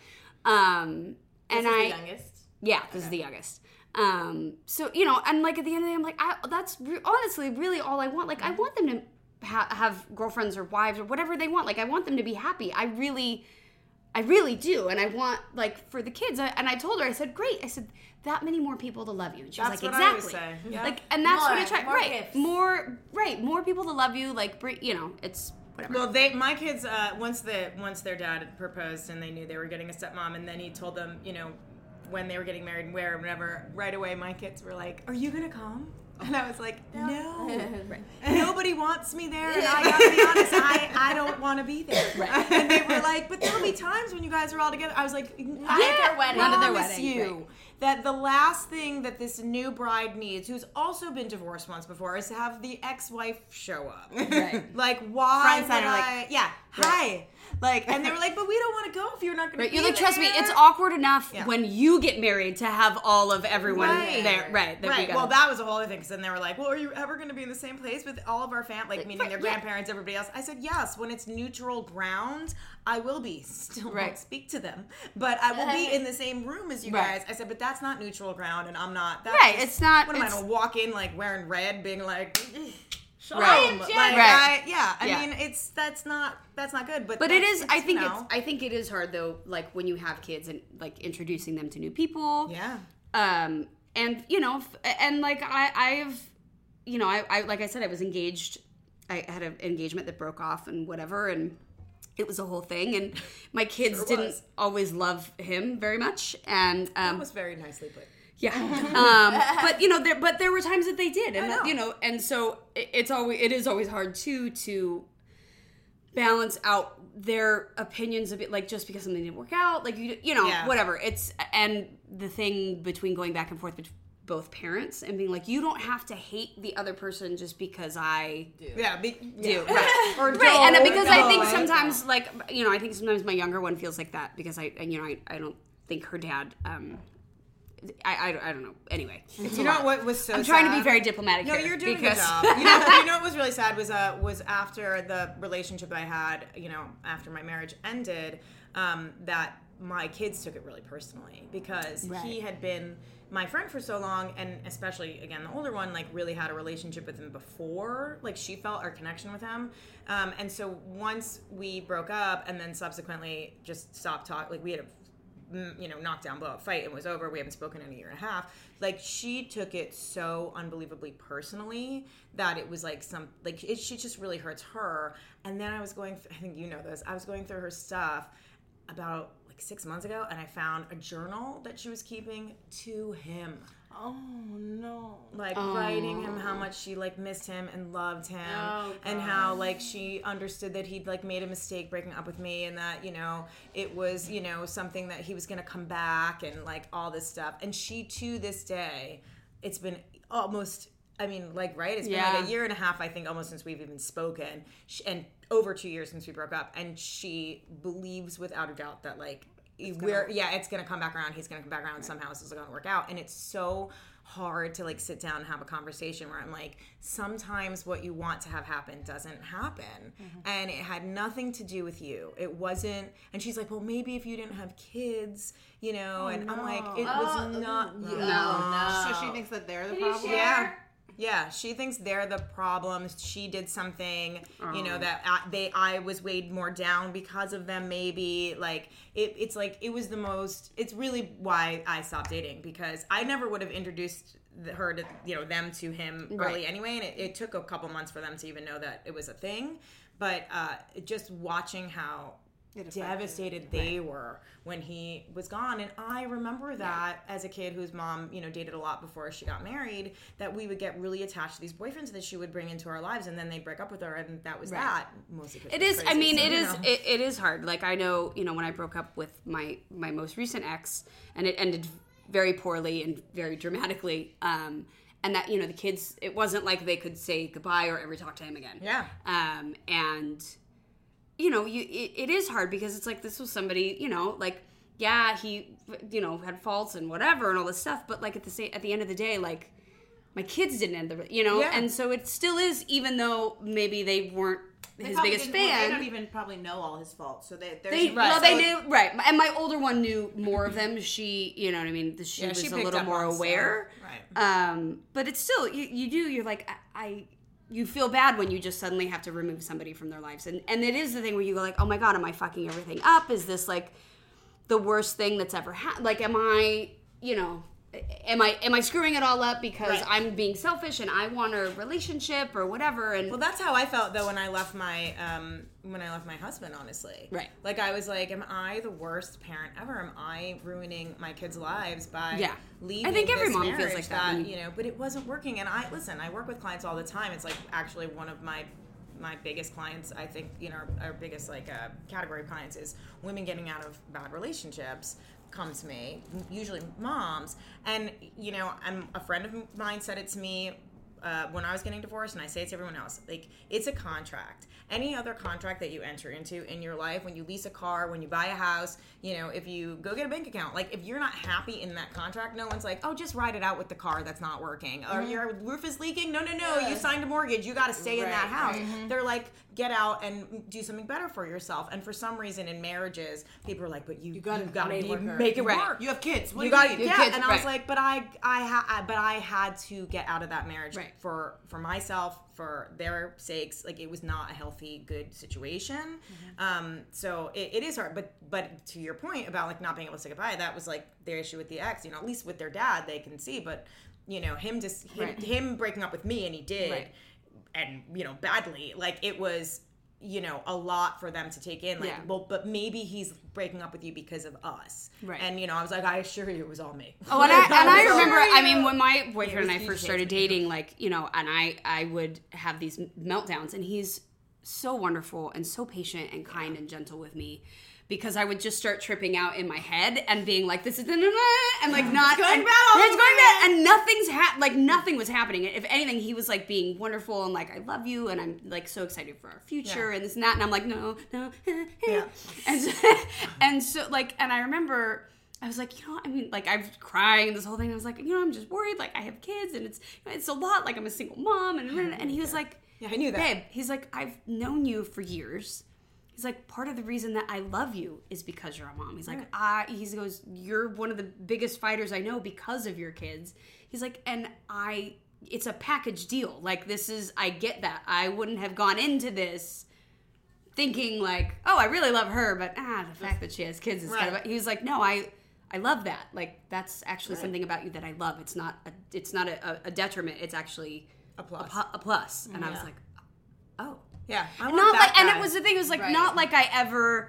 and this is the youngest? Yeah, this is the youngest. So, you know, and like at the end of the day, I'm like, that's honestly really all I want. Like, I want them to have girlfriends or wives or whatever they want. Like, I want them to be happy. I really do. And I want, like, for the kids. And I told her, I said, great. I said, that many more people to love you. And she was like, exactly. I would say. Yeah. Like, and that's what I try. More gifts. More people to love you. Like, you know, it's whatever. Well, my kids, once their dad had proposed and they knew they were getting a stepmom, and then he told them, you know, when they were getting married and where, whenever, right away, my kids were like, "Are you gonna come?" And I was like, no. Right. Nobody wants me there, and I gotta be honest, I don't want to be there. Right. And they were like, but there'll be times when you guys are all together. I was like, I promise you that the last thing that this new bride needs, who's also been divorced once before, is to have the ex-wife show up. Right. Like, why would I? Yeah. Hi. Like, and they were like, but we don't want to go if you're not going to be You're like, there. trust me, it's awkward enough when you get married to have all of everyone there. Right. Well, that was a whole other thing, because then they were like, well, are you ever going to be in the same place with all of our family, like meaning their grandparents, everybody else? I said, yes, when it's neutral ground, I will be. Still won't speak to them, but I will be in the same room as you guys. I said, but that's not neutral ground, and I'm not. That's just, it's not. What am I going to walk in, like, wearing red, being like... Right. I mean, that's not good. But it is. I think it is hard though. Like when you have kids and like introducing them to new people. Yeah. And you know, and like I like I said, I was engaged. I had an engagement that broke off and whatever, and it was a whole thing. And my kids didn't always love him very much. And that was very nicely put. Yeah, but you know, there were times that they did, and you know, and so it is always hard to balance out their opinions a bit, like just because something didn't work out, like you know, whatever. It's and the thing between going back and forth between both parents and being like, you don't have to hate the other person just because I do. Right, or right, and because I think sometimes, like you know, I think sometimes my younger one feels like that because I don't think her dad. I don't know. Anyway, you know what was so I'm sad? trying to be very diplomatic. No, here you're doing a good job. You know what was really sad was after the relationship I had, you know, after my marriage ended, that my kids took it really personally because he had been my friend for so long, and especially again the older one, like really had a relationship with him before, like she felt our connection with him, and so once we broke up and then subsequently just stopped talking, like we had a knockdown blow up fight, it was over, we haven't spoken in a year and a half, like she took it so unbelievably personally that it was like she just really hurts her. And then I was going I think you know this, I was going through her stuff about like 6 months ago, and I found a journal that she was keeping to him. Oh no. Like writing him how much she like missed him and loved him, and how like she understood that he'd like made a mistake breaking up with me, and that, you know, it was, you know, something that he was gonna come back, and like all this stuff. And she, to this day, it's been almost, I mean, like, right? It's been like a year and a half, I think, almost since we've even spoken, and over 2 years since we broke up. And she believes without a doubt that like it's gonna come back around. He's gonna come back around. Somehow this is gonna work out. And it's so hard to like sit down and have a conversation where I'm like, sometimes what you want to have happen doesn't happen, and it had nothing to do with you. It wasn't. And she's like, well, maybe if you didn't have kids, you know. I'm like, it was not. No. So she thinks that they're the problem. Yeah, she thinks they're the problem. She did something, you know, that I was weighed more down because of them. Maybe like it's like it was the most. It's really why I stopped dating, because I never would have introduced her to, you know, them to him early anyway, and it took a couple months for them to even know that it was a thing. But just watching how devastated they were when he was gone. And I remember that as a kid whose mom, you know, dated a lot before she got married, that we would get really attached to these boyfriends that she would bring into our lives, and then they'd break up with her, and that was that. Mostly it is crazy, I mean, so, it is hard. Like, I know, you know, when I broke up with my most recent ex, and it ended very poorly and very dramatically, and that, you know, the kids, it wasn't like they could say goodbye or ever talk to him again. And you know, it is hard, because it's like, this was somebody, you know, like, yeah, he, you know, had faults and whatever and all this stuff, but like at the end of the day, like, my kids didn't end the, you know, and so it still is, even though maybe they weren't his biggest fan. They don't even probably know all his faults, so they knew, right? And my older one knew more of them. She, you know what I mean? She was a little more aware, right? But it's still, you're like, you feel bad when you just suddenly have to remove somebody from their lives. And it is the thing where you go like, oh my God, am I fucking everything up? Is this like the worst thing that's ever happened? Like, am I, you know, am I screwing it all up because I'm being selfish and I want a relationship or whatever? And well, that's how I felt though when I left my husband, honestly. Right. Like, I was like, am I the worst parent ever? Am I ruining my kids' lives by leaving? I think every this mom feels like that. You know, but it wasn't working. And I work with clients all the time. It's like actually one of my biggest clients, I think, you know, our biggest like category of clients is women getting out of bad relationships. Come to me, usually moms, and you know, a friend of mine said it to me when I was getting divorced, and I say it to everyone else, like, it's a contract. Any other contract that you enter into in your life, when you lease a car, when you buy a house, you know, if you go get a bank account, like, if you're not happy in that contract, no one's like, oh, just ride it out with the car that's not working, or your roof is leaking. No, you signed a mortgage, you got to stay in that house. They're like, get out and do something better for yourself. And for some reason in marriages, people are like, but you got to make it work. You have kids. What do you mean? Kids, and I was like, but I had to get out of that marriage for myself, for their sakes. Like, it was not a healthy, good situation. So it is hard. But to your point about like not being able to say goodbye, that was like their issue with the ex. You know, at least with their dad, they can see. But you know, him breaking up with me, and he did, and you know, badly. Like, it was, you know, a lot for them to take in. Like, well, but maybe he's breaking up with you because of us. Right. And, you know, I was like, I assure you it was all me. Oh, and I remember, I mean, when my boyfriend and I first started dating, like, you know, and I would have these meltdowns, and he's so wonderful and so patient and kind and gentle with me. Because I would just start tripping out in my head and being like, "This is," and like not it's going bad, and nothing was happening. If anything, he was like being wonderful and like, "I love you," and I'm like so excited for our future and this and that. And I'm like, no, and so like, and I remember I was like, you know, I mean, like, I was crying and this whole thing. I was like, you know, I'm just worried. Like, I have kids and it's a lot. Like, I'm a single mom, and he was like, yeah, I knew that. Babe, he's like, I've known you for years. He's like, part of the reason that I love you is because you're a mom. He's like, he goes, you're one of the biggest fighters I know because of your kids. He's like, and it's a package deal. Like, I get that. I wouldn't have gone into this thinking like, oh, I really love her, but the fact that she has kids is kind of, he was like, no, I love that. Like, that's actually something about you that I love. It's not a detriment. It's actually a plus. And I was like, oh. Yeah, and it was the thing. It was like not like I ever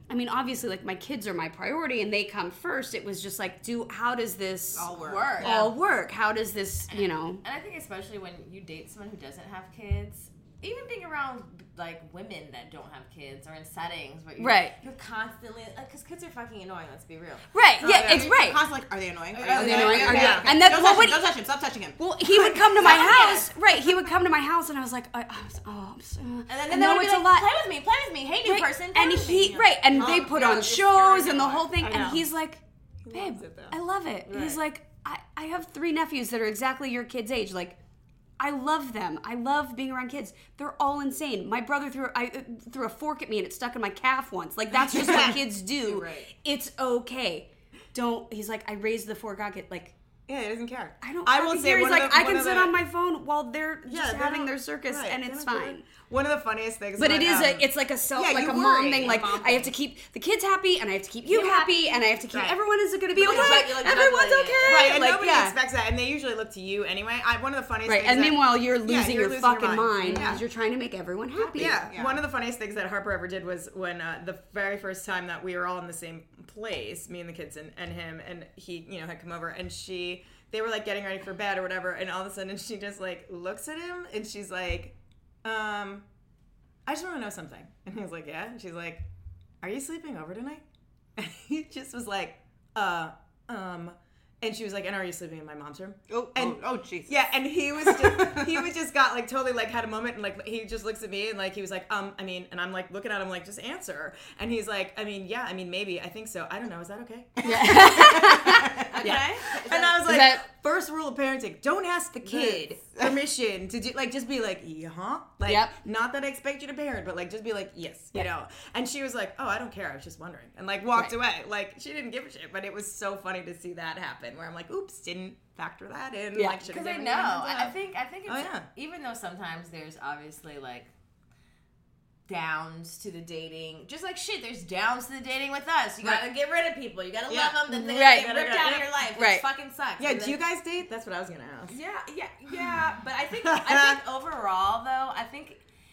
I mean, obviously, like, my kids are my priority and they come first. It was just like, how does this all work? How does this, you know? And I think especially when you date someone who doesn't have kids, even being around like women that don't have kids or in settings where you're constantly because kids are fucking annoying. Let's be real. Right? It's right. You're constantly like, are they annoying? Are they annoying? And that's don't touch him. Stop touching him. Well, he would come to my house. Right? He would come to my house, and I was like, and then they would be like, play with me. Hey, new person. And and they put on shows and the whole thing, and he's like, babe, I love it. He's like, I have 3 nephews that are exactly your kid's age. Like, I love them. I love being around kids. They're all insane. My brother threw a fork at me and it stuck in my calf once. Like, that's just what kids do. Right. It's okay. He's like, I raised the fork. Like, yeah, he doesn't care. I will say, he's like, I can sit on my phone while they're just having their circus, and it's fine. One of the funniest things, but it's like a mom thing. Like, I have to keep the kids happy, and I have to keep you happy, and I have to keep everyone is going to be okay. Everyone's okay, right? And nobody expects that, and they usually look to you anyway. One of the funniest things, and meanwhile you're losing your fucking mind because you're trying to make everyone happy. Yeah. One of the funniest things that Harper ever did was when the very first time that we were all in the same place, me and the kids and him, and he had come over, and they were like getting ready for bed or whatever, and all of a sudden she just like looks at him and she's like, I just want to know something. And he was like, yeah. And she's like, are you sleeping over tonight? And he just was like, and she was like, and are you sleeping in my mom's room? Oh, Jesus. Yeah, and he was just got like totally like had a moment, and like he just looks at me and like he was like, I mean, and I'm like looking at him like, just answer. And he's like, I mean, yeah, I mean, maybe, I think so. I don't know, is that okay? Yeah. Okay. And I was like, first rule of parenting, don't ask the kid permission to do, like, just be like, yeah, like, not that I expect you to parent, but like, just be like, yes, you know. And she was like, oh, I don't care, I was just wondering, and like walked away. Like, she didn't give a shit, but it was so funny to see that happen, where I'm like, oops, didn't factor that in. Yeah, like, because I know. I think it's, even though sometimes there's obviously like downs to the dating, just like shit, there's downs to the dating with us. You gotta get rid of people. You gotta love them. Then they get ripped out of your life. Which fucking sucks. Yeah. Do you guys date? That's what I was gonna ask. Yeah. But I think overall though, I think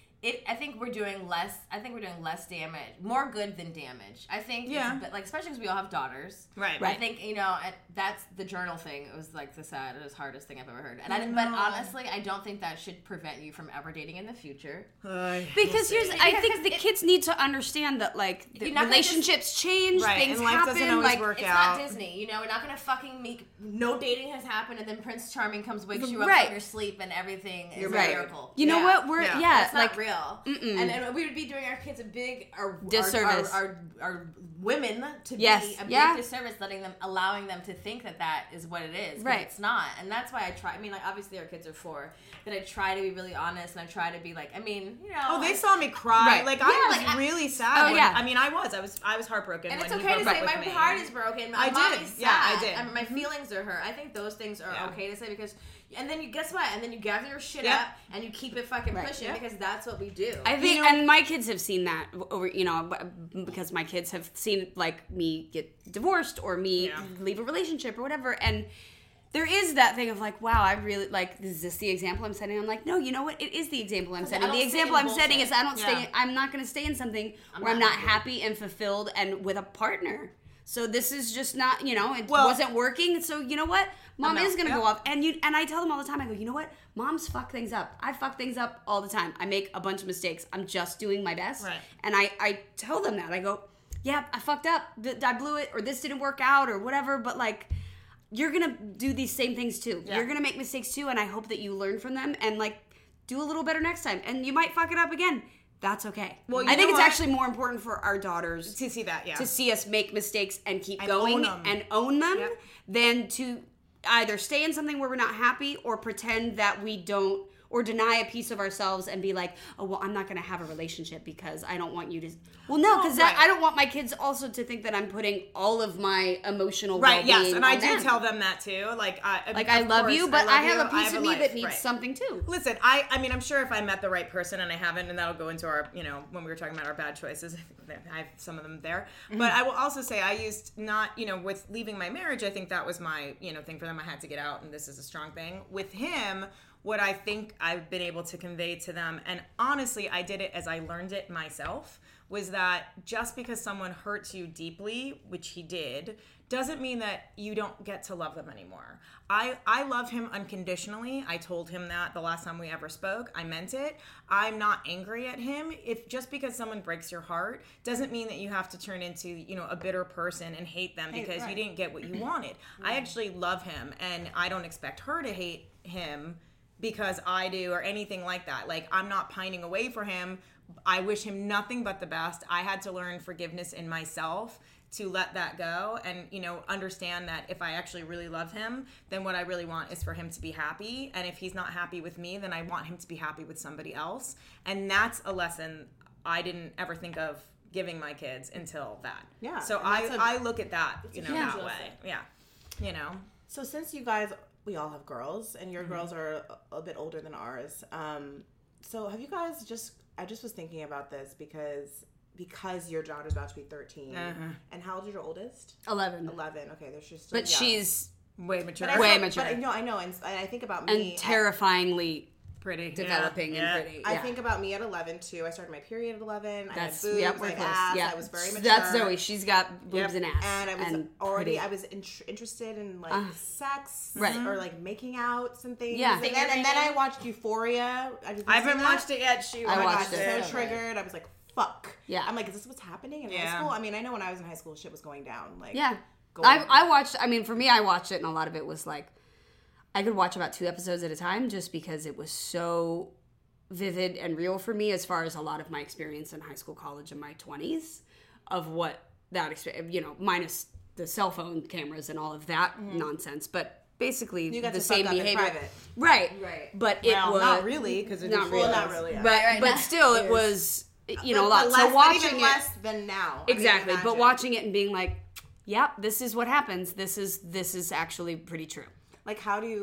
we're doing less. I think we're doing less damage, more good than damage. I think, but like especially because we all have daughters, right? I think that's the journal thing. It was like the hardest thing I've ever heard. And but honestly, I don't think that should prevent you from ever dating in the future. Because I think the kids need to understand that like the relationships change, things and life happen. Doesn't always work it's out. not Disney, we're not gonna fucking make no dating has happened and then Prince Charming comes wakes you up from your sleep and everything is a miracle. You know what? We're it's like not real. And we would be doing our kids a big disservice. Our women to be a big disservice, allowing them to think that is what it is. Right. It's not. And that's why I try. I mean, like, obviously our kids are 4, but I try to be really honest and I try to be like, I mean, Oh, they saw me cry. Right. Like, I was really sad. I mean, I was heartbroken. And it's okay to say my heart is broken. My mommy's sad. Yeah, I did. I mean, my feelings are hurt. I think those things are okay to say because. And then guess what? And then you gather your shit up and you keep it fucking pushing because that's what we do. I think, and my kids have seen that over, because my kids have seen like me get divorced or me leave a relationship or whatever. And there is that thing of like, wow, I really like, is this the example I'm setting? I'm like, no, you know what? It is the example I'm setting. The example I'm setting is I'm not going to stay in something where I'm not happy and fulfilled and with a partner. So this is just not, it wasn't working. So you know what? Mom is going to go off. And I tell them all the time, I go, you know what? Moms fuck things up. I fuck things up all the time. I make a bunch of mistakes. I'm just doing my best. Right. And I tell them that. I go, yeah, I fucked up. I blew it or this didn't work out or whatever. But like, you're going to do these same things too. Yeah. You're going to make mistakes too. And I hope that you learn from them and like do a little better next time. And you might fuck it up again. That's okay. Well, I think it's actually more important for our daughters to see that, to see us make mistakes and keep going and own them than to either stay in something where we're not happy or pretend that we don't or deny a piece of ourselves and be like, oh, well, I'm not going to have a relationship because I don't want you to. Well, no, because I don't want my kids also to think that I'm putting all of my emotional well-being yes, and I do tell them that too. Like I love you, but I have a piece of me that needs something too. Listen, I mean, I'm sure if I met the right person, and I haven't, and that'll go into our, when we were talking about our bad choices, I have some of them there. Mm-hmm. But I will also say I used not, with leaving my marriage, I think that was my, thing for them. I had to get out, and this is a strong thing. With him, what I think I've been able to convey to them, and honestly, I did it as I learned it myself, was that just because someone hurts you deeply, which he did, doesn't mean that you don't get to love them anymore. I love him unconditionally. I told him that the last time we ever spoke. I meant it. I'm not angry at him. If just because someone breaks your heart doesn't mean that you have to turn into, you know, a bitter person and hate them because you didn't get what you wanted. I actually love him, and I don't expect her to hate him because I do or anything like that. Like, I'm not pining away for him. I wish him nothing but the best. I had to learn forgiveness in myself to let that go and, you know, understand that if I actually really love him, then what I really want is for him to be happy. And if he's not happy with me, then I want him to be happy with somebody else. And that's a lesson I didn't ever think of giving my kids until that. Yeah. So I look at that, you know, that way. Yeah. You know. So since you guys, we all have girls, and your girls are a bit older than ours. So have you guys I just was thinking about this because your daughter's about to be 13. And how old is your oldest? 11. 11. Okay, they're just still But young. she's way mature. Way mature. But I know, and I think about me. And terrifyingly pretty. Developing and pretty. Yeah. I think about me at 11, too. I started my period at 11. That's, I had boobs, we're I had close. ass. Yeah. I was very mature. That's Zoe. She's got boobs and ass. And I was pretty. I was interested in, like, sex. Right. Or, like, making out some things. Yeah. And then I watched Euphoria. I haven't watched it yet. I watched it. So triggered. I was like, fuck. Yeah. I'm like, is this what's happening in high school? I mean, I know when I was in high school, shit was going down. Like, yeah. I watched, I mean, for me, I watched it, and a lot of it was like, I could watch about 2 episodes at a time just because it was so vivid and real for me as far as a lot of my experience in high school, college, and my 20s of what that experience, you know, minus the cell phone cameras and all of that nonsense. But basically you got the to same fuck up in behavior. private. Right. But it was not really, because not really. Not really. Yeah. Right. But still, it was, you know, a lot. So watching it less than now. Exactly. I mean, but watching it and being like, yep, this is what happens. This is actually pretty true. Like,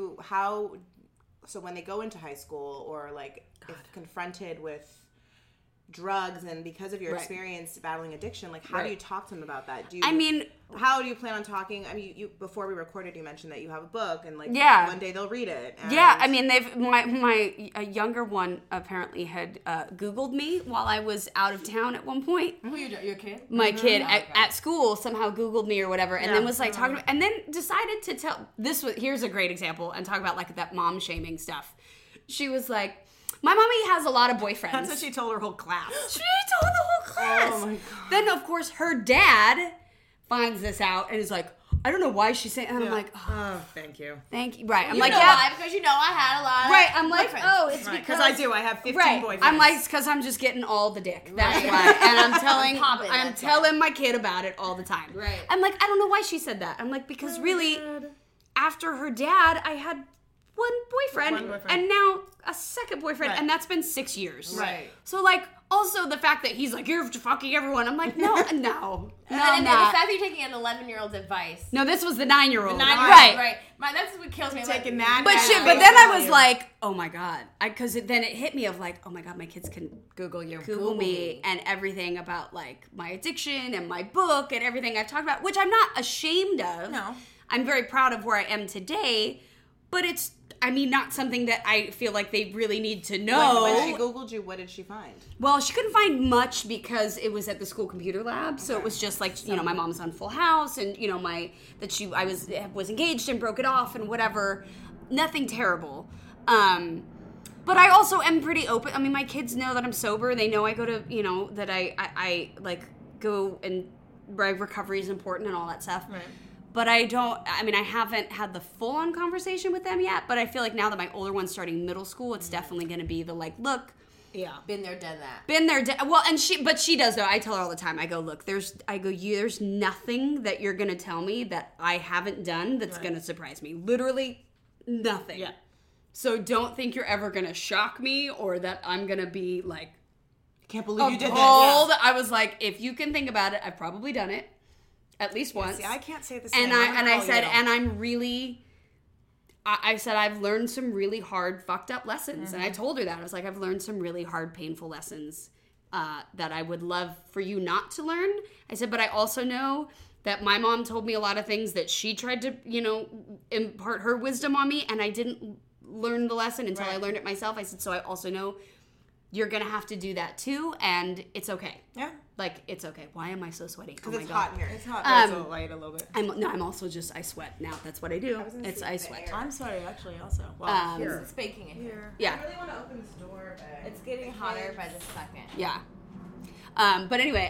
so when they go into high school, or like if confronted with drugs, and because of your experience battling addiction, like how do you talk to them about that? How do you plan on talking? I mean, you before we recorded, you mentioned that you have a book, and like one day they'll read it. And I mean, my younger one apparently had Googled me while I was out of town at one point. Who your kid? My kid at school somehow Googled me or whatever, and then was like talking about, and then decided to tell. Here's a great example, and talk about like that mom shaming stuff. She was like, my mommy has a lot of boyfriends. That's what she told her whole class. She told the whole class. Oh my God. Then, of course, her dad finds this out and is like, I don't know why she's saying, and I'm like, oh, thank you. Thank you. Right. I'm You like, know why? Because you know I had a lot of right. I'm like, boyfriends. oh, it's because I do. I have 15 boyfriends. I'm like, it's because I'm just getting all the dick. That's why. And I'm telling my kid about it all the time. Right. I'm like, I don't know why she said that. I'm like, because really, after her dad, I had one boyfriend, and now a second boyfriend, and that's been 6 years. Right. So, like, also the fact that he's like, you're fucking everyone. I'm like, no. And the fact that you're taking an 11-year-old's advice. No, this was the 9-year-old. Right. That's what kills me. Taking that. But then I was like, oh my God. Because then it hit me of like, oh my God, my kids can Google me and everything about like my addiction and my book and everything I've talked about, which I'm not ashamed of. No. I'm very proud of where I am today, but it's, I mean, not something that I feel like they really need to know. When she Googled you, what did she find? Well, she couldn't find much because it was at the school computer lab. So it was just like, you know, my mom's on Full House, and, you know, I was engaged and broke it off and whatever. Nothing terrible. But I also am pretty open. I mean, my kids know that I'm sober. They know I go to, you know, that I like go and recovery is important and all that stuff. Right. But I haven't had the full-on conversation with them yet, but I feel like now that my older one's starting middle school, it's definitely going to be the, like, look. Yeah. Been there, done that. Been there, well, and she does, though. I tell her all the time. I go, look, there's nothing that you're going to tell me that I haven't done that's going to surprise me. Literally nothing. Yeah. So don't think you're ever going to shock me or that I'm going to be, like, I can't believe you did that. Yeah. I was like, if you can think about it, I've probably done it. At least once. See, I can't say the same. And I said, and I'm really, I said, I've learned some really hard, fucked up lessons. Mm-hmm. And I told her that. I was like, I've learned some really hard, painful lessons that I would love for you not to learn. I said, but I also know that my mom told me a lot of things that she tried to, you know, impart her wisdom on me. And I didn't learn the lesson until I learned it myself. I said, so I also know you're gonna have to do that too, and it's okay. Yeah. Like, it's okay. Why am I so sweaty? Because oh it's my hot God. in here. It's hot, but it's a light a little bit. I'm also just, I sweat now. That's what I do. I sweat. I'm sorry, actually, also. Well, here. It's baking in here. Yeah. I really want to open this door, but It's getting hotter by the second. Yeah. But anyway,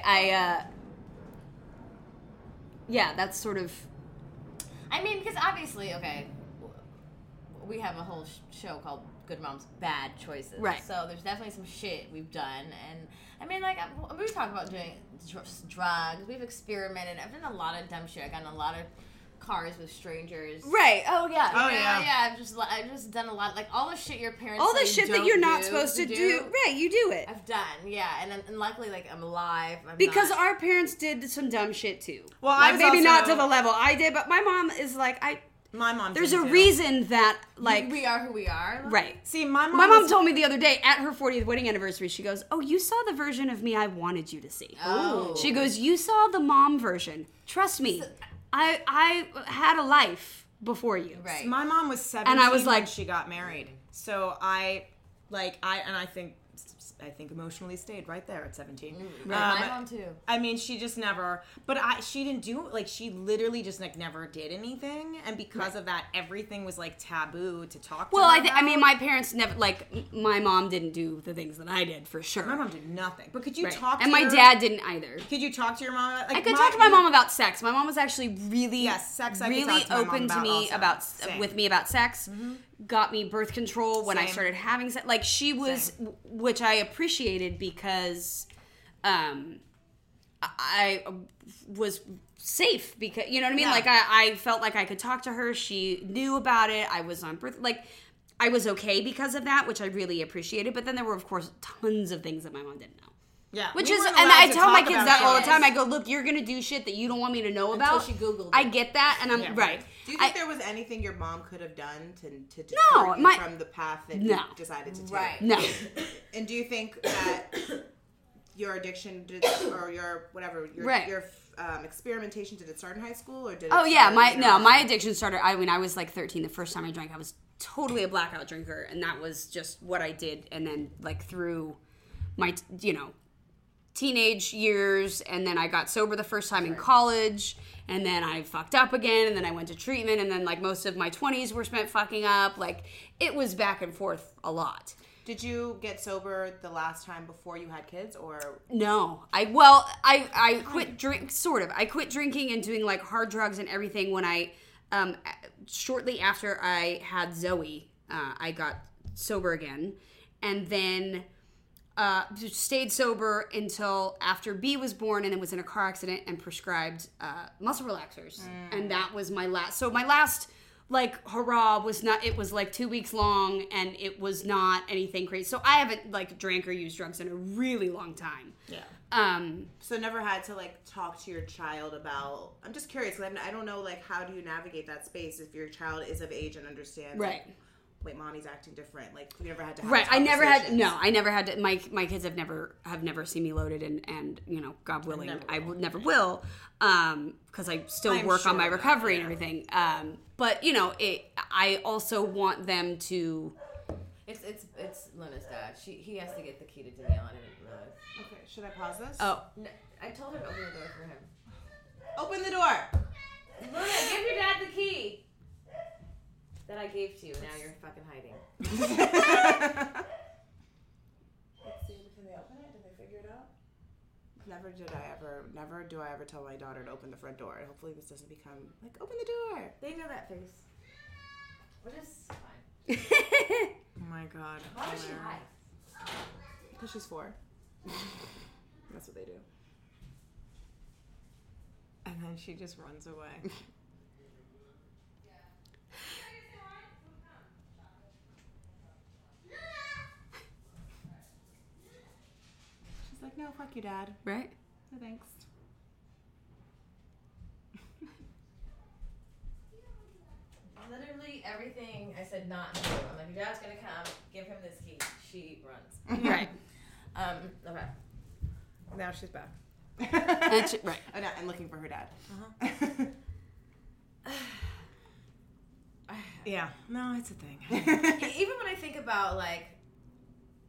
yeah, that's sort of... I mean, because obviously, okay, we have a whole show called Good Moms Bad Choices. Right. So there's definitely some shit we've done. And, I mean, like, we talk about doing drugs. We've experimented. I've done a lot of dumb shit. I've gotten a lot of cars with strangers. Right. Oh, yeah. Oh, yeah. Yeah, I've just done a lot. Like, all the shit your parents all the say shit that don't you're not do supposed to do. Right, you do it. I've done, yeah. And luckily, like, I'm alive. Because not, our parents did some dumb shit, too. Well, like, I was maybe also- not to the level I did, but my mom is like, my mom there's a didn't do. reason that, like... we are who we are. Like. Right. See, my mom My mom was- told me the other day at her 40th wedding anniversary, she goes, "Oh, you saw the version of me I wanted you to see." Oh. She goes, "You saw the mom version. Trust me, I had a life before you." Right. My mom was 17 And I was when like- she got married. So I think emotionally stayed right there at 17. My mom too. I mean, she just never, she didn't do, like, she literally just, like, never did anything. And because of that, everything was, like, taboo to talk to Well, her I mean, about. my parents never, like, my mom didn't do the things that I did, for sure. My mom did nothing. But could you Right. talk to And my her? dad didn't either. Could you talk to your mom? Like, I could talk to my mom about sex. My mom was actually really, sex I could really talk to my mom open to about me also. about Same. with me about sex. Got me birth control when I Same. started having sex. Like, she was, which I appreciated because I was safe, because, you know what I mean? Yeah. Like, I felt like I could talk to her. She knew about it. I was on birth, like, I was okay because of that, which I really appreciated. But then there were, of course, tons of things that my mom didn't know. Yeah. Which we is, weren't and allowed I to tell my talk kids about that all the shit. time. I go, look, you're gonna do shit that you don't want me to know Until about. she Googled I it. get that, and I'm right. Do you think there was anything your mom could have done to deter No, you my- from the path that No. you decided to take? Right. No. And do you think that your addiction did, or your whatever, your Right. your experimentation, did it start in high school, or did it Oh yeah, start my later no, on? my addiction started. I mean, I was like 13 the first time I drank. I was totally a blackout drinker, and that was just what I did. And then, like, through my teenage years, and then I got sober the first time in college, and then I fucked up again, and then I went to treatment, and then, like, most of my 20s were spent fucking up. Like, it was back and forth a lot. Did you get sober the last time before you had kids, or No, I quit I quit drinking and doing, like, hard drugs and everything when I shortly after I had Zoe. I got sober again, and then stayed sober until after B was born, and then was in a car accident and prescribed muscle relaxers, and that was my last. So my last, like, hurrah was not. It was like 2 weeks long, and it was not anything crazy. So I haven't, like, drank or used drugs in a really long time. Yeah. So never had to, like, talk to your child about. I'm just curious, because I don't know, like, how do you navigate that space if your child is of age and understands, Right. like, wait, mommy's acting different. Like, you never had to have Right, I never had. conversations. No, I never had to. My kids have never seen me loaded, and God willing, I never will, because I still I'm work on sure my of that, recovery and yeah. everything. But I also want them to. It's Luna's dad. He has to get the key to Danielle. I didn't realize. Okay, should I pause this? Oh, No, I told her to open the door for him. Open the door. Luna, give your dad the key that I gave to you. Now you're fucking hiding. Let's see. Can they open it? Did they figure it out? Never do I ever tell my daughter to open the front door. And hopefully this doesn't become like, open the door. They know that face. Which is fine. Oh my god. Why does she hide? Because she's 4. That's what they do. And then she just runs away. She's like, no, fuck you, Dad. right. No thanks. Literally everything I said not to do. I'm like, your dad's gonna come. Give him this key. She runs. Right. Okay. Now she's back. Right. I'm looking for her dad. Yeah. No, it's a thing. Even when I think about, like,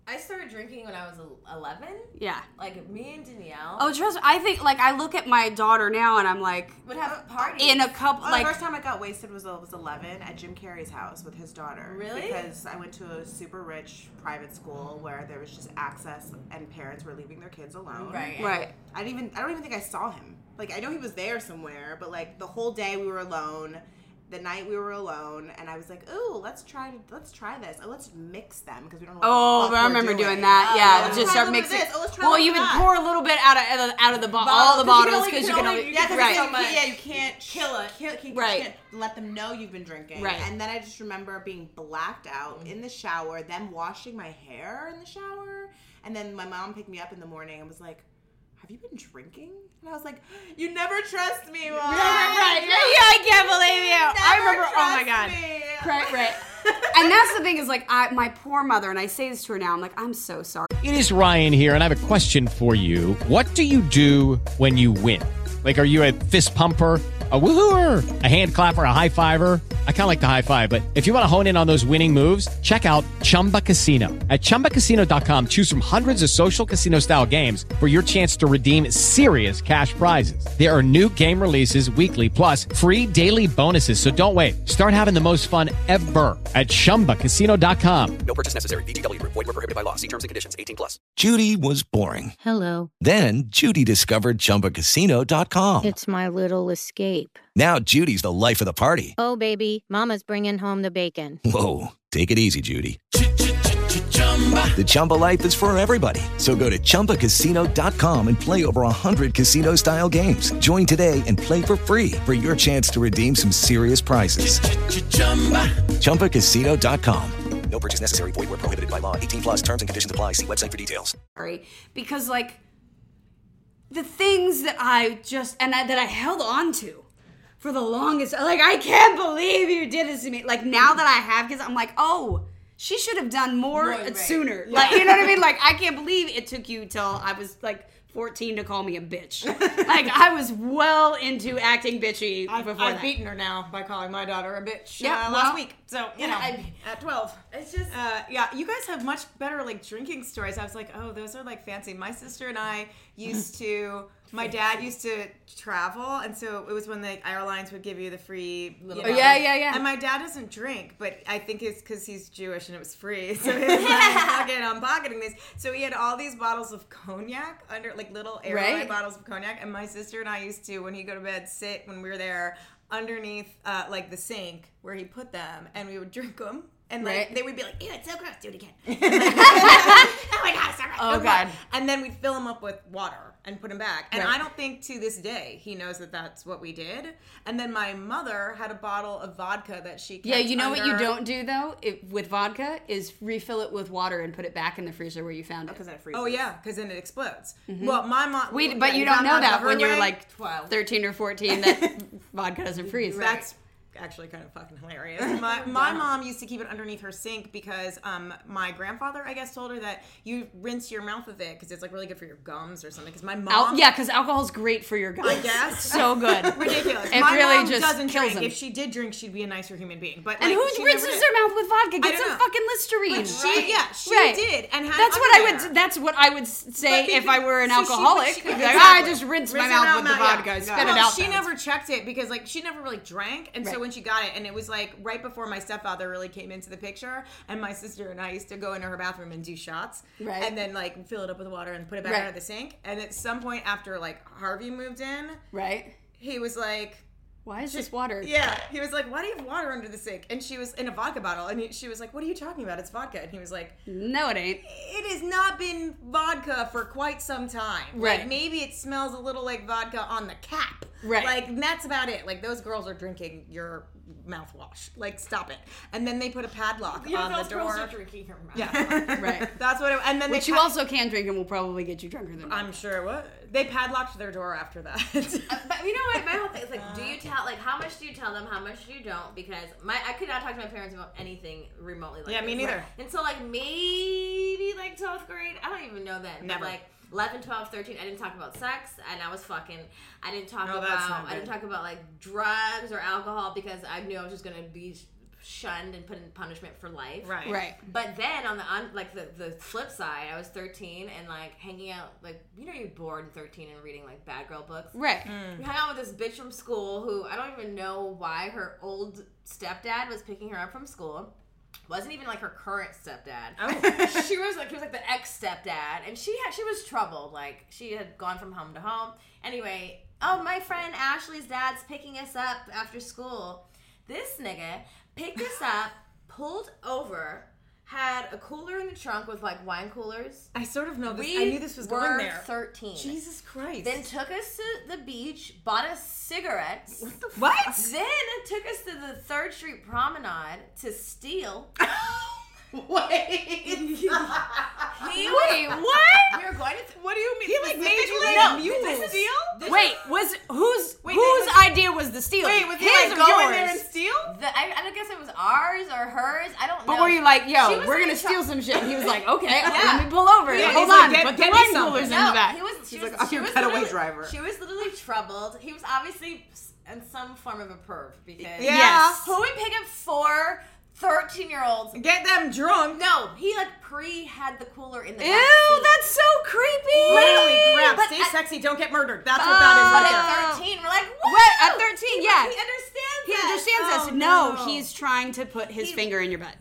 I started drinking when I was 11. Yeah. Like, me and Danielle. Oh, trust me. I think, like, I look at my daughter now and I'm like... Would have parties. In a couple, the first time I got wasted was 11 at Jim Carrey's house with his daughter. Really? Because I went to a super rich private school where there was just access and parents were leaving their kids alone. Right. I don't even think I saw him. Like, I know he was there somewhere, but, like, the whole day we were alone... The night we were alone, and I was like, "Ooh, let's try this. Oh, let's mix them because we don't know." I remember doing that. Yeah, just start mixing. Well, you would pour a little bit out of the all the bottles because you can only you can't kill it. You can't let them know you've been drinking. Right. And then I just remember being blacked out in the shower, then washing my hair in the shower, and then my mom picked me up in the morning and was like, "Have you been drinking?" And I was like, "You never trust me, Mom." Right. Yeah, I can't believe you. I remember. Oh my God. Right. And that's the thing is, like, my poor mother, and I say this to her now. I'm like, I'm so sorry. It is Ryan here, and I have a question for you. What do you do when you win? Like, are you a fist pumper? A woohooer, a hand clapper, a high fiver. I kind of like the high five, but if you want to hone in on those winning moves, check out Chumba Casino. At ChumbaCasino.com, choose from hundreds of social casino style games for your chance to redeem serious cash prizes. There are new game releases weekly, plus free daily bonuses. So don't wait. Start having the most fun ever at ChumbaCasino.com. No purchase necessary. VGW Group. Void where prohibited by law. See terms and conditions. 18+. Judy was boring. Hello. Then Judy discovered ChumbaCasino.com. It's my little escape. Now Judy's the life of the party. Oh, baby, mama's bringing home the bacon. Whoa, take it easy, Judy. The Chumba life is for everybody. So go to ChumbaCasino.com and play over 100 casino-style games. Join today and play for free for your chance to redeem some serious prizes. ChumbaCasino.com. No purchase necessary. Void where prohibited by law. 18+. Terms and conditions apply. See website for details. Sorry, because, like, the things that I just, and that I held on to for the longest, like, I can't believe you did this to me. Like, now that I have kids, I'm like, oh, she should have done more sooner. Yeah. Like, you know what I mean? Like, I can't believe it took you till I was, like, 14 to call me a bitch. Like, I was well into acting bitchy before I've that. beaten her now by calling my daughter a bitch Yeah, last week. So, you know, at 12. It's just... yeah, you guys have much better, like, drinking stories. I was like, oh, those are, like, fancy. My sister and I used to... My dad used to travel, and so it was when the airlines would give you the free... Yeah. And my dad doesn't drink, but I think it's because he's Jewish and it was free. So he was like, I'm pocketing these. So he had all these bottles of cognac under, like, little airline bottles of cognac, and my sister and I used to, when he'd go to bed, sit when we were there underneath, like, the sink where he put them, and we would drink them. And like they would be like, ew, it's so gross, do it again. Oh my God, so gross. Oh God. And then we'd fill them up with water and put them back. And I don't think to this day he knows that that's what we did. And then my mother had a bottle of vodka that she kept you know what you don't do, though, with vodka, is refill it with water and put it back in the freezer where you found it. Because then it freezes. Oh, yeah, because then it explodes. Well, my mom... But you don't know that when you're like 13 or 14 that vodka doesn't freeze. That's actually kind of fucking hilarious. My mom used to keep it underneath her sink because my grandfather, I guess, told her that you rinse your mouth with it because it's like really good for your gums or something. Because my mom, because alcohol's great for your gums. I guess so good, ridiculous. It my really mom just doesn't kills drink. them. If she did drink, she'd be a nicer human being. But and like, who rinses their mouth with vodka? Get some fucking Listerine. But she did, and had That's what I would say if I were an alcoholic. I just rinse my mouth with the vodka, spit it out. She never checked it because like she never really drank, and so when she got it, and it was like right before my stepfather really came into the picture, and my sister and I used to go into her bathroom and do shots, and then like fill it up with water and put it back out of the sink. And at some point after like Harvey moved in, he was like, why is this water? Yeah, he was like, why do you have water under the sink? And she was in a vodka bottle, and she was like, what are you talking about? It's vodka. And he was like, no, it ain't. It has not been vodka for quite some time. Right. Like, maybe it smells a little like vodka on the cap. Right. Like, that's about it. Like, those girls are drinking your mouthwash. Like, stop it. And then they put a padlock on the door. Girls are drinking her mouthwash. Yeah. Right. That's what it, and then which you also can drink and will probably get you drunker than I'm sure. What? They padlocked their door after that. But you know what? My whole thing is like, do you tell, like, how much do you tell them, how much do you don't? Because I could not talk to my parents about anything remotely like this. Me neither. Right? Until like maybe like 12th grade. I don't even know then. Never. But like 11, 12, 13, I didn't talk about sex, and I was fucking. I didn't talk I didn't talk about like drugs or alcohol because I knew I was just gonna be shunned and put in punishment for life. Right. But then on the flip side, I was 13 and like hanging out, like, you know, you're bored at 13 and reading like bad girl books. Right. We hung out with this bitch from school who I don't even know why her old stepdad was picking her up from school. Wasn't even like her current stepdad. Oh. He was like the ex-stepdad, and she was troubled. Like, she had gone from home to home. Anyway, my friend Ashley's dad's picking us up after school. This nigga picked us up, pulled over, had a cooler in the trunk with like wine coolers. I sort of know this. I knew this was going there. 13. Jesus Christ. Then took us to the beach, bought us cigarettes. What the fuck? Then took us to the 3rd Street Promenade to steal. Wait, what? We were going to. What do you mean? He like made you steal? Wait, whose idea was the steal? Wait, was he like go in there and steal? I guess it was ours or hers. I don't know. But were you like, yo, we're gonna steal some shit? And he was like, okay, let me pull over. Yeah, hold on, put the wine coolers in the back. She was was like, I'm your getaway driver. She was literally troubled. He was obviously in some form of a perv because who would pick up 4 13-year-olds? Get them drunk. No, he like had the cooler in the back Ew, that's so creepy. Literally, crap. Stay sexy, don't get murdered. That's what that is. But at 13, we're like, what? What? At 13, yeah. He understands He us. understands us. No, he's trying to put his finger in your butt.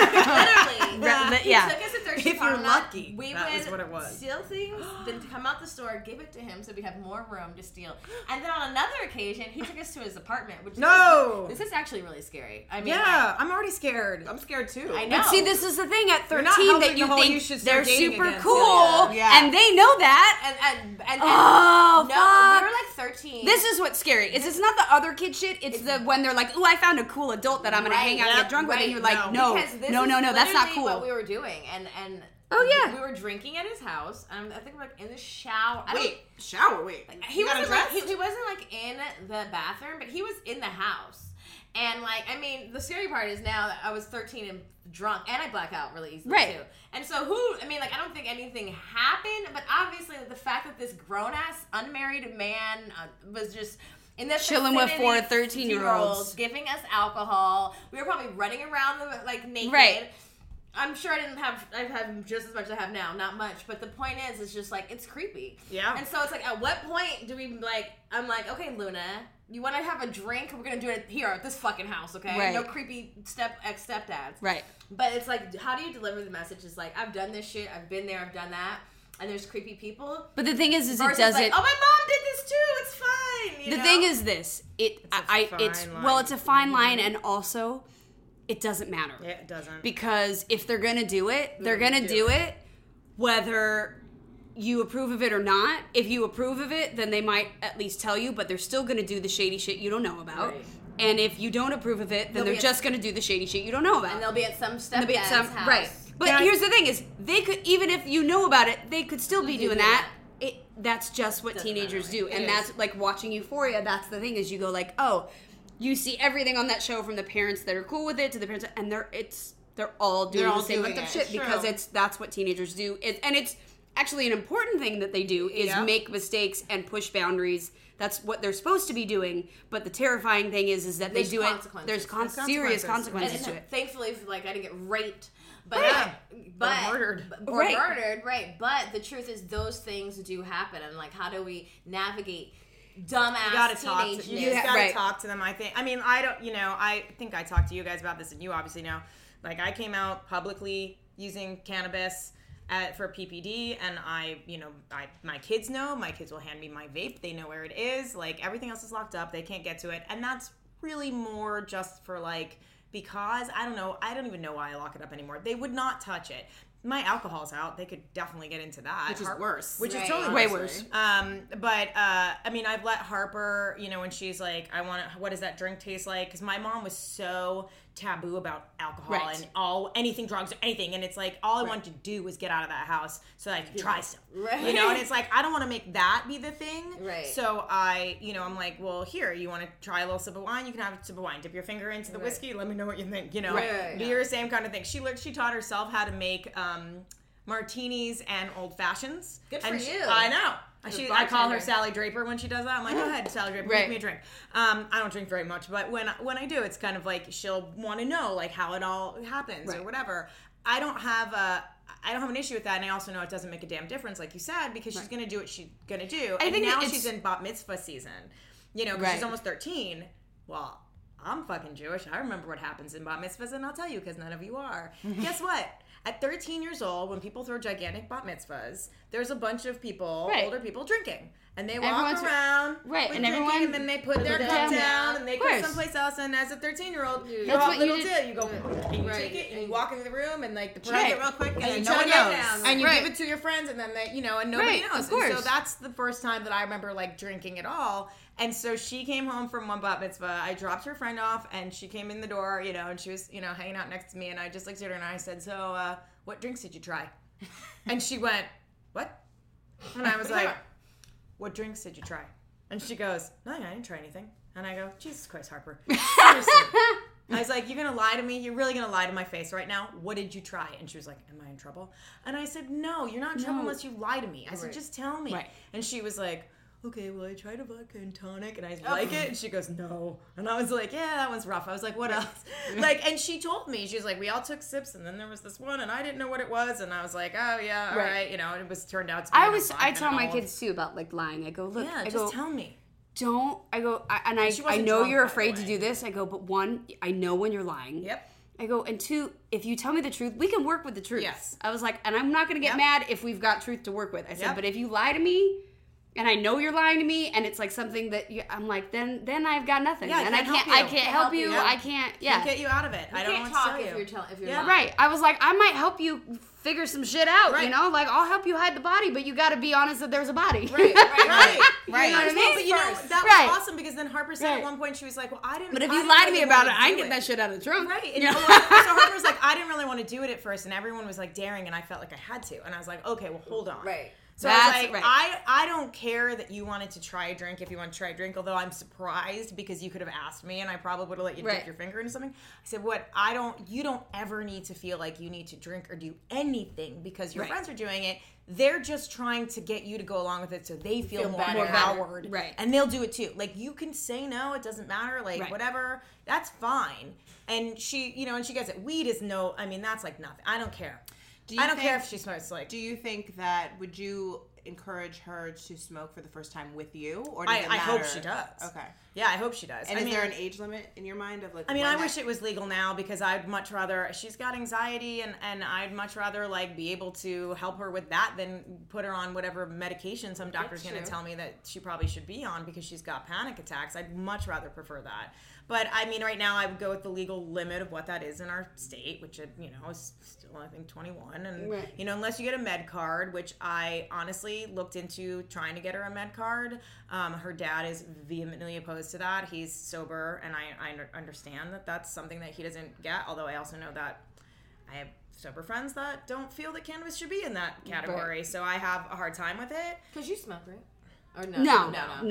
Literally. He Yeah. took us to 13 If you're lucky, we that would is what it was. steal things, then come out the store, give it to him so we have more room to steal. And then on another occasion, he took us to his apartment. Which this is actually really scary. I mean, I'm already scared. I'm scared too. I know. But see, this is the thing at 13 that you think they're super again, cool, yeah. and they know that. And oh, no, fuck. we were like 13. This is what's scary. It's not the other kid shit. It's the when they're like, "Ooh, I found a cool adult that I'm gonna hang out and get drunk with," and you're like, "No, Because this no, is that's not literally cool." What we were doing, and oh yeah, we were drinking at his house. I think we were like in the shower. Shower? Wait, he wasn't like he wasn't like in the bathroom, but he was in the house. And like, I mean, the scary part is now that I was 13 and drunk, and I black out really easily too. And so I don't think anything happened, but obviously the fact that this grown-ass, unmarried man was just in the chilling with 4 13-year-olds, giving us alcohol. We were probably running around like naked. Right. I'm sure I have just as much as I have now, not much, but the point is, it's just like, it's creepy. Yeah. And so it's like, at what point do we like, I'm like, okay, Luna, you want to have a drink? We're going to do it here at this fucking house, okay? Right. No creepy ex-stepdads. Right. But it's like, how do you deliver the message? It's like, I've done this shit, I've been there, I've done that, and there's creepy people. But the thing is it versus doesn't. Like, oh, my mom did this too, it's fine. The thing is this, it's a fine line, and also, it doesn't matter. Yeah, it doesn't. Because if they're gonna do it, they're gonna do it, whether you approve of it or not. If you approve of it, then they might at least tell you, but they're still gonna do the shady shit you don't know about. Right. And if you don't approve of it, then they're just gonna do the shady shit you don't know about. And they'll be at some stepdad's house. Right. But here's the thing is, they could, even if you know about it, they could still be doing that. That's just what teenagers do. And that's like watching Euphoria, that's the thing is you go like, oh, you see everything on that show from the parents that are cool with it to the parents, and they're all doing the same fucked up shit because that's what teenagers do. And it's actually an important thing that they do is make mistakes and push boundaries. That's what they're supposed to be doing. But the terrifying thing is that they do it. There's serious consequences to it. Thankfully, like I didn't get raped. But murdered. Murdered, right. But the truth is those things do happen, and like how do we navigate dumbass teenagers? You gotta talk to them, I think. I mean, I think I talked to you guys about this, and you obviously know. Like, I came out publicly using cannabis for PPD, and my kids know. My kids will hand me my vape. They know where it is. Like, everything else is locked up. They can't get to it. And that's really more just for, like, because, I don't know, I don't even know why I lock it up anymore. They would not touch it. My alcohol's out. They could definitely get into that. Which is worse. Which is totally way worse. But I mean, I've let Harper, when she's like, what does that drink taste like? Because my mom was so taboo about alcohol and anything drugs or anything, and it's like all I wanted to do was get out of that house so that I could try stuff, and it's like I don't want to make that be the thing, so I'm like, well, here, you want to try a little sip of wine, you can have a sip of wine, dip your finger into the whiskey, let me know what you think, do your same kind of thing. She taught herself how to make martinis and old fashions. Good for you. I know. I call her Sally Draper when she does that. I'm like, go ahead, Sally Draper, make me a drink. I don't drink very much, but when I do, it's kind of like she'll want to know like how it all happens or whatever. I don't have an issue with that, and I also know it doesn't make a damn difference, like you said, because she's going to do what she's going to do. And now she's in bat mitzvah season, because she's almost 13. Well, I'm fucking Jewish. I remember what happens in bat mitzvahs, and I'll tell you because none of you are. Guess what? At 13 years old, when people throw gigantic bat mitzvahs, there's a bunch of people, older people, drinking. And they walk around and then they put their cup down and they go someplace else. And as a 13-year-old, you're all little too. You go, and you take it and you walk into the room and like the chug it real quick and you chug it and you give it to your friends and then they, and nobody knows. And so that's the first time that I remember like drinking at all. And so she came home from one bat mitzvah. I dropped her friend off and she came in the door, and she was, hanging out next to me. And I just looked at her and I said, so what drinks did you try? And she went, what? And I was like, what drinks did you try? And she goes, nothing, I didn't try anything. And I go, Jesus Christ, Harper. Seriously. I was like, you're going to lie to me? You're really going to lie to my face right now? What did you try? And she was like, am I in trouble? And I said, no, you're not in trouble unless you lie to me. I said, just tell me. And she was like, okay, well, I tried a vodka and tonic, and I like it. And she goes, no. And I was like, yeah, that one's rough. I was like, what else? And she told me, she was like, we all took sips, and then there was this one, and I didn't know what it was. And I was like, oh, yeah, all right. And it was turned out to be I tell my kids, too, about, like, lying. I go, look. Yeah, just tell me. I know you're afraid to do this. I go, but one, I know when you're lying. Yep. I go, and two, if you tell me the truth, we can work with the truth. Yes. I was like, and I'm not going to get mad if we've got truth to work with. I said, but if you lie to me, and I know you're lying to me, and it's like something that I'm like, then I've got nothing. Yeah, and I can't help you. I can't. Yeah, can't get you out of it. I don't want to tell you. If you're lying. Right. I was like, I might help you figure some shit out. Right. Like I'll help you hide the body, but you got to be honest that there's a body. Right. You know what I mean? But that was awesome because then Harper said at one point she was like, well, I didn't. But if you lie to me about it, I can get that shit out of the trunk. Right. And so Harper was like, I didn't really want to do it at first, and everyone was like daring, and I felt like I had to, and I was like, okay, well, hold on. Right. So I was like, I don't care that you wanted to try a drink if you want to try a drink, although I'm surprised because you could have asked me and I probably would have let you dip your finger into something. I said, you don't ever need to feel like you need to drink or do anything because your friends are doing it. They're just trying to get you to go along with it so they feel more empowered. Right. And they'll do it too. Like, you can say no, it doesn't matter, whatever. That's fine. And she, and she gets it. Weed is that's like nothing. I don't care. I don't care if she smokes. Do you think that, would you encourage her to smoke for the first time with you? Or does it matter? I hope she does. Okay. Yeah, I hope she does. And is there an age limit in your mind of I wish it was legal now because I'd much rather, she's got anxiety and I'd much rather be able to help her with that than put her on whatever medication some doctor's going to tell me that she probably should be on because she's got panic attacks. I'd much rather prefer that. But right now I would go with the legal limit of what that is in our state, which is still I think 21, and unless you get a med card, which I honestly looked into trying to get her a med card. Her dad is vehemently opposed to that. He's sober, and I understand that that's something that he doesn't get. Although I also know that I have sober friends that don't feel that cannabis should be in that category, so I have a hard time with it. Because you smoke, right? Or no.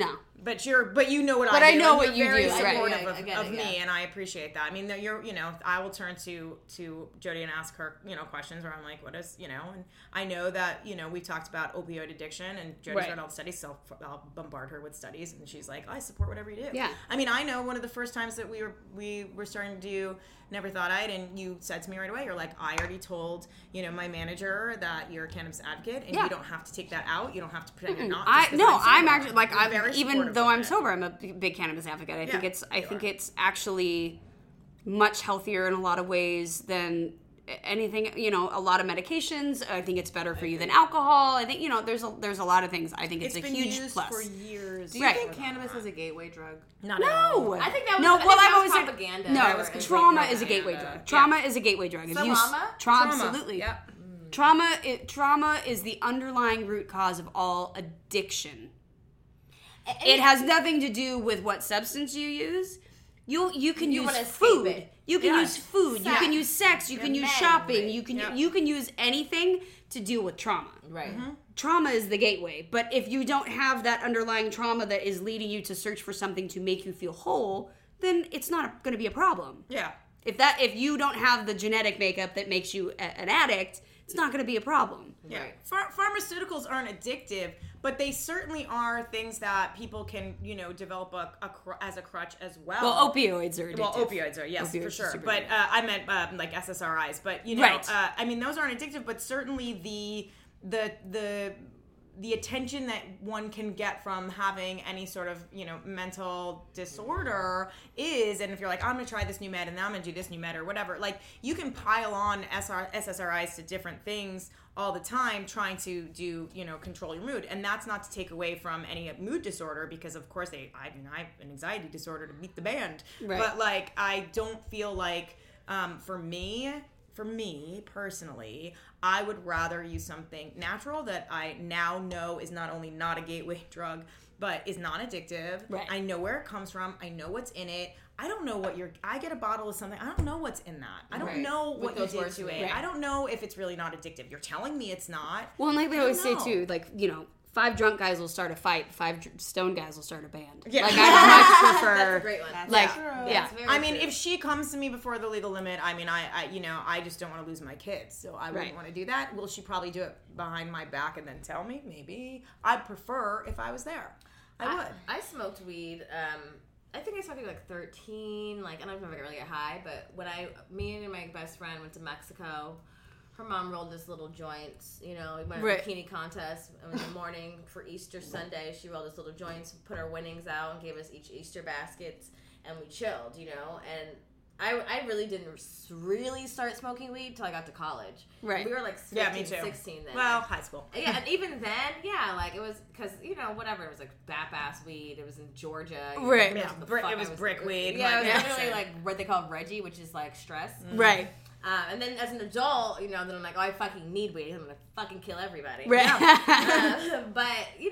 But you know what I do. But I know what you do. Very supportive of me, and I appreciate that. I mean, I will turn to Jody and ask her, questions where I'm like, what is, and I know that, we talked about opioid addiction, and Jody's read all the studies, so I'll bombard her with studies, and she's like, I support whatever you do. Yeah. I mean, I know one of the first times that we were starting to do Never Thought I'd, and you said to me right away, you're like, I already told, my manager that you're a cannabis advocate, and you don't have to take that out. You don't have to pretend you're not. I'm actually, even though I'm sober, I'm a big cannabis advocate. I think it's actually much healthier in a lot of ways than anything, a lot of medications. I think it's better for you than alcohol. I think, there's a lot of things. I think it's a huge plus. For years. Do you think cannabis is a gateway drug? Not at all. I think that was propaganda. Trauma is a gateway drug. Trauma is a gateway drug. Trauma? Absolutely. Yep. Trauma is the underlying root cause of all addiction. It has nothing to do with what substance you use. You can use food. You can use food. Sex. You can use sex. You can use shopping. You can use anything to deal with trauma. Right. Mm-hmm. Trauma is the gateway. But if you don't have that underlying trauma that is leading you to search for something to make you feel whole, then it's not going to be a problem. Yeah. If you don't have the genetic makeup that makes you an addict, it's not going to be a problem. Yeah. Pharmaceuticals aren't addictive, but they certainly are things that people can, develop as a crutch as well. Well, opioids are addictive. Well, opioids are, yes, Opioids for sure. are super But addictive. I meant like SSRIs. But, Right. those aren't addictive, but certainly the attention that one can get from having any sort of, mental disorder is, and if you're like, I'm going to try this new med and then I'm going to do this new med or whatever, like, you can pile on SSRIs to different things all the time trying to do, control your mood. And that's not to take away from any mood disorder because, of course, I have an anxiety disorder to beat the band. Right. But, like, I don't feel like, for me personally, I would rather use something natural that I now know is not only not a gateway drug, but is non-addictive. Right. I know where it comes from. I know what's in it. I don't know what I get a bottle of something. I don't know what's in that. I don't Right. know With what you those did words, to it. right. I don't know if it's really not addictive. You're telling me it's not. Well, and like we I always don't say know. too, like, 5 drunk guys will start a fight, 5 stone guys will start a band. Yeah. Like, I much prefer. That's a great one. Like, That's yeah. very I mean, true. if she comes to me before the legal limit, I mean, I just don't want to lose my kids, so I wouldn't Right. want to do that. Will she probably do it behind my back and then tell me? Maybe. I'd prefer if I was there. I would. I smoked weed. I think I smoked weed like 13. Like, I don't know if I really get high, but when me and my best friend went to Mexico, her mom rolled this little joints. We went to Right. a bikini contest in the morning for Easter Sunday. She rolled us little joints, put our winnings out, and gave us each Easter baskets, and we chilled. And I really didn't really start smoking weed till I got to college. Right. We were like 15, Yeah, me too. 16 then. Well, high school. Yeah, and even then, like it was because whatever, it was like bap-ass weed. It was in Georgia. Right. Yeah, it was brick weed. Yeah, it was Yeah. literally like what they call Reggie, which is like stress. Right. And then as an adult, then I'm like, oh, I fucking need weed. I'm gonna fucking kill everybody. Right. But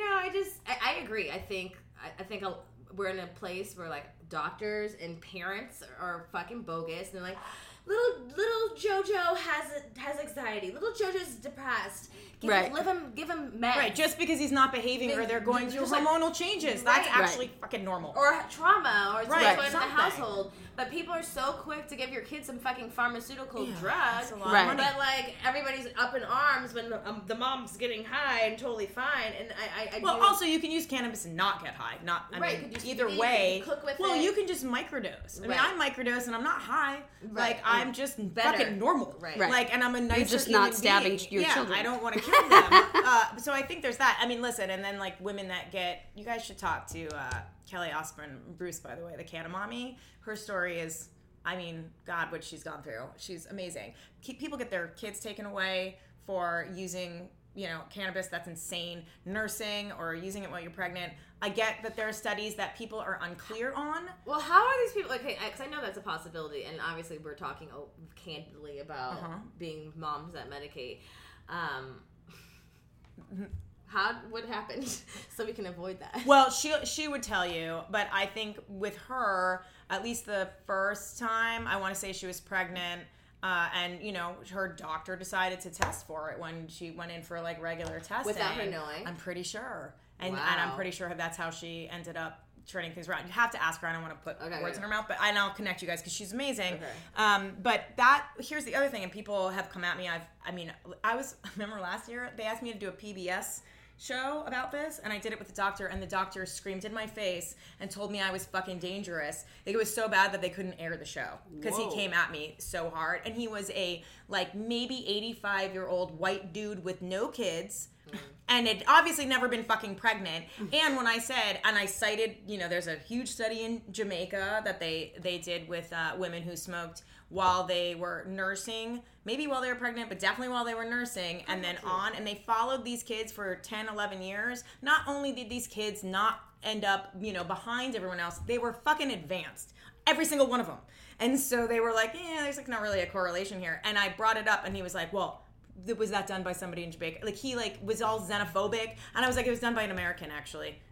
I agree. I think we're in a place where like doctors and parents are fucking bogus, and they're like, little JoJo has anxiety. Little JoJo's depressed. Give him meds. Right, just because he's not behaving or they're going through Just like- hormonal changes, Right. that's actually fucking normal. Or trauma, or Right, something going in the something. household. But people are so quick to give your kids some fucking pharmaceutical drug. that's a lot of Right. money. But like everybody's up in arms when the mom's getting high and totally fine. And I Well, do- also you can use cannabis and not get high. Right, mean, could you either eat, way. you cook with well, it. you can just microdose. I mean, Right. I microdose and I'm not high. Right. Like I'm just fucking normal. Right. Like, and I'm a nicer just human not stabbing being. your yeah, children. I don't want to kill them. So I think there's that. I mean, listen, and then like women that get. You guys should talk to Kelly Osbourne, Bruce, by the way, the Canamami. Her story is. I mean, God, what she's gone through. She's amazing. People get their kids taken away for using, cannabis. That's insane. Nursing or using it while you're pregnant. I get that there are studies that people are unclear on. Well, how are these people? Okay, because I know that's a possibility, and obviously we're talking candidly about being moms that medicate. What happened so we can avoid that? Well, she would tell you, but I think with her, at least the first time, I want to say she was pregnant, and her doctor decided to test for it when she went in for like regular testing Without her knowing. I'm pretty sure, and Wow. I'm pretty sure that's how she ended up turning things around. You have to ask her. I don't want to put words in her mouth, but I'll connect you guys because she's amazing. But here's the other thing, and people have come at me. I remember last year they asked me to do a PBS show about this, and I did it with the doctor, and the doctor screamed in my face and told me I was fucking dangerous. It was so bad that they couldn't air the show because he came at me so hard, and he was a maybe 85-year-old white dude with no kids. And had obviously never been fucking pregnant. And when I said, and I cited, there's a huge study in Jamaica that they did with women who smoked while they were nursing, maybe while they were pregnant, but definitely while they were nursing, and then on. And they followed these kids for 10, 11 years. Not only did these kids not end up, behind everyone else, they were fucking advanced. Every single one of them. And so they were like, there's not really a correlation here. And I brought it up, and he was like, well, was that done by somebody in Jamaica? He was all xenophobic, and I was like, it was done by an American actually.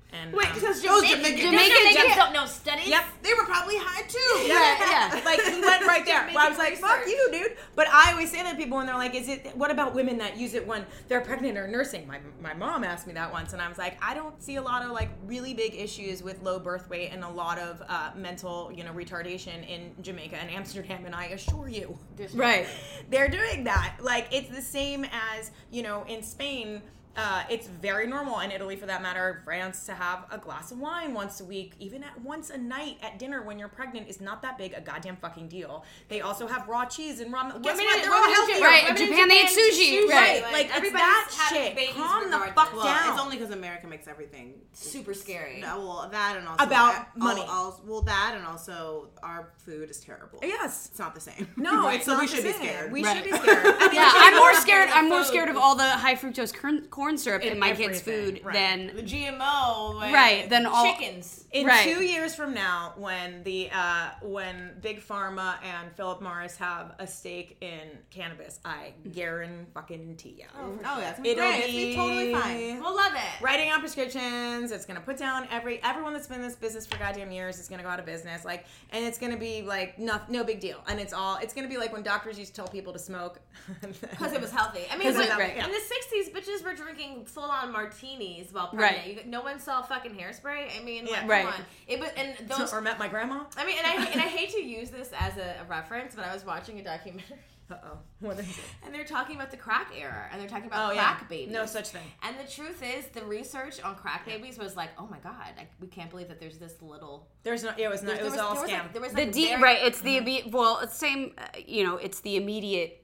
And wait, because Jamaicans don't know studies. Yep, they were probably high too. Yeah. Like he went right there. I was like, fuck you, dude. But I always say that to people when they're like, what about women that use it when they're pregnant or nursing? My mom asked me that once, and I was like, I don't see a lot of like really big issues with low birth weight and a lot of mental, retardation in Jamaica and Amsterdam, and I assure you, right, they're doing that. Like it's the same as in Spain. It's very normal, in Italy for that matter, France, to have a glass of wine once a week, even once a night at dinner when you're pregnant is not that big a goddamn fucking deal. They also have raw cheese and ramen. Guess what? They're all healthier. Right, in Japan they eat sushi. Right, like it's that shit. Calm the fuck down. It's only because America makes everything super scary. No, well, that and also about money. That and also our food is terrible. Yes, it's not the same. No, right? it's so not we should be scared. We should be scared. I'm more scared of all the high fructose corn syrup in my kids' food than the GMO, than all chickens. In 2 years from now, when when Big Pharma and Philip Morris have a stake in cannabis, I guarantee you. Oh, that's gonna be great. It'll be totally fine. We'll love it. Writing out prescriptions. It's gonna put down everyone that's been in this business for goddamn years is gonna go out of business. Like, and it's gonna be like no big deal. And it's gonna be like when doctors used to tell people to smoke because it was healthy. I mean, in the 60s, bitches were drinking full-on martinis while pregnant. Right. No one saw fucking hairspray. I mean, Yeah. come on. Or met my grandma. I mean, and I hate to use this as a reference, but I was watching a documentary. What is it? And they're talking about the crack era, and they're talking about crack babies. No such thing. And the truth is, the research on crack babies was like, oh my god, we can't believe that there's this little. There's no. It was not. It was all scam. It's the it's same. It's the immediate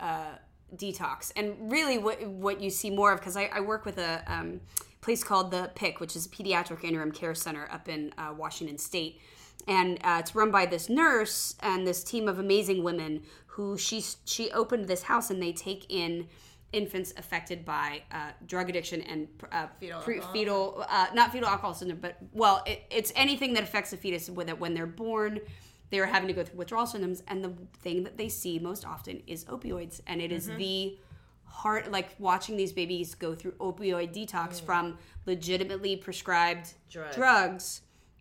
detox, and really what you see more of, because I work with a place called the PIC, which is a Pediatric Interim Care Center up in Washington State. And it's run by this nurse and this team of amazing women who she opened this house, and they take in infants affected by drug addiction and fetal not fetal alcohol syndrome, but it's anything that affects the fetus when they're born. They're having to go through withdrawal symptoms, and the thing that they see most often is opioids, and it is the hard, like watching these babies go through opioid detox from legitimately prescribed drugs.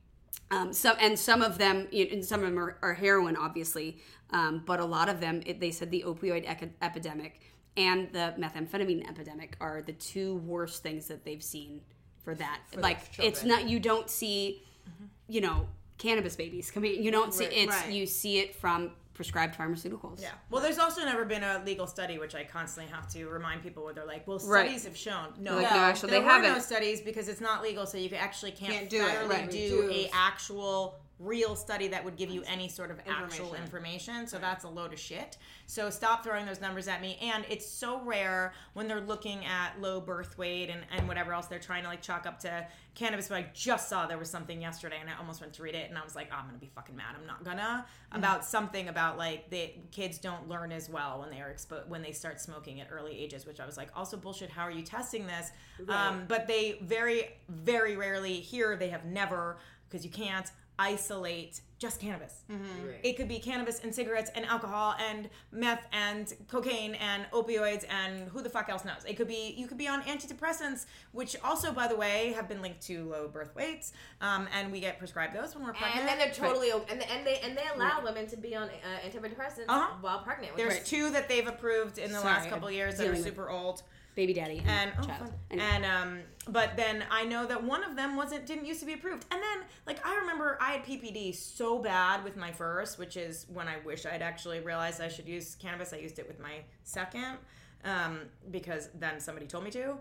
Some of them are heroin, obviously, but a lot of them, they said the opioid epidemic and the methamphetamine epidemic are the two worst things that they've seen for that. It's not, you don't see, cannabis babies coming. You don't see you see it from prescribed pharmaceuticals. Yeah. Well, there's also never been a legal study, which I constantly have to remind people where they're like, well, studies have shown. No, actually, there they were haven't. no studies because it's not legal, so you actually can't do it. do a actual real study that would give you any sort of actual information. So that's a load of shit. So stop throwing those numbers at me. And it's so rare when they're looking at low birth weight and whatever else they're trying to like chalk up to cannabis. But I just saw there was something yesterday and I almost went to read it and I was like, oh, I'm gonna be fucking mad. I'm not gonna. About something about like the kids don't learn as well when they are when they start smoking at early ages, which I was like, also bullshit. How are you testing this? Right. But they very, very rarely here, they have never, because you can't isolate just cannabis. Right. It could be cannabis and cigarettes and alcohol and meth and cocaine and opioids and who the fuck else knows. It could be, you could be on antidepressants, which also, by the way, have been linked to low birth weights, and we get prescribed those when we're pregnant. And then they're totally and they allow women to be on antidepressants while pregnant. There's two that they've approved in the last couple of years that are super old. Baby daddy and child. But then I know that one of them didn't used to be approved. And then like I remember I had PPD so bad with my first, which is when I wish I'd actually realized I should use cannabis. I used it with my second because then somebody told me to,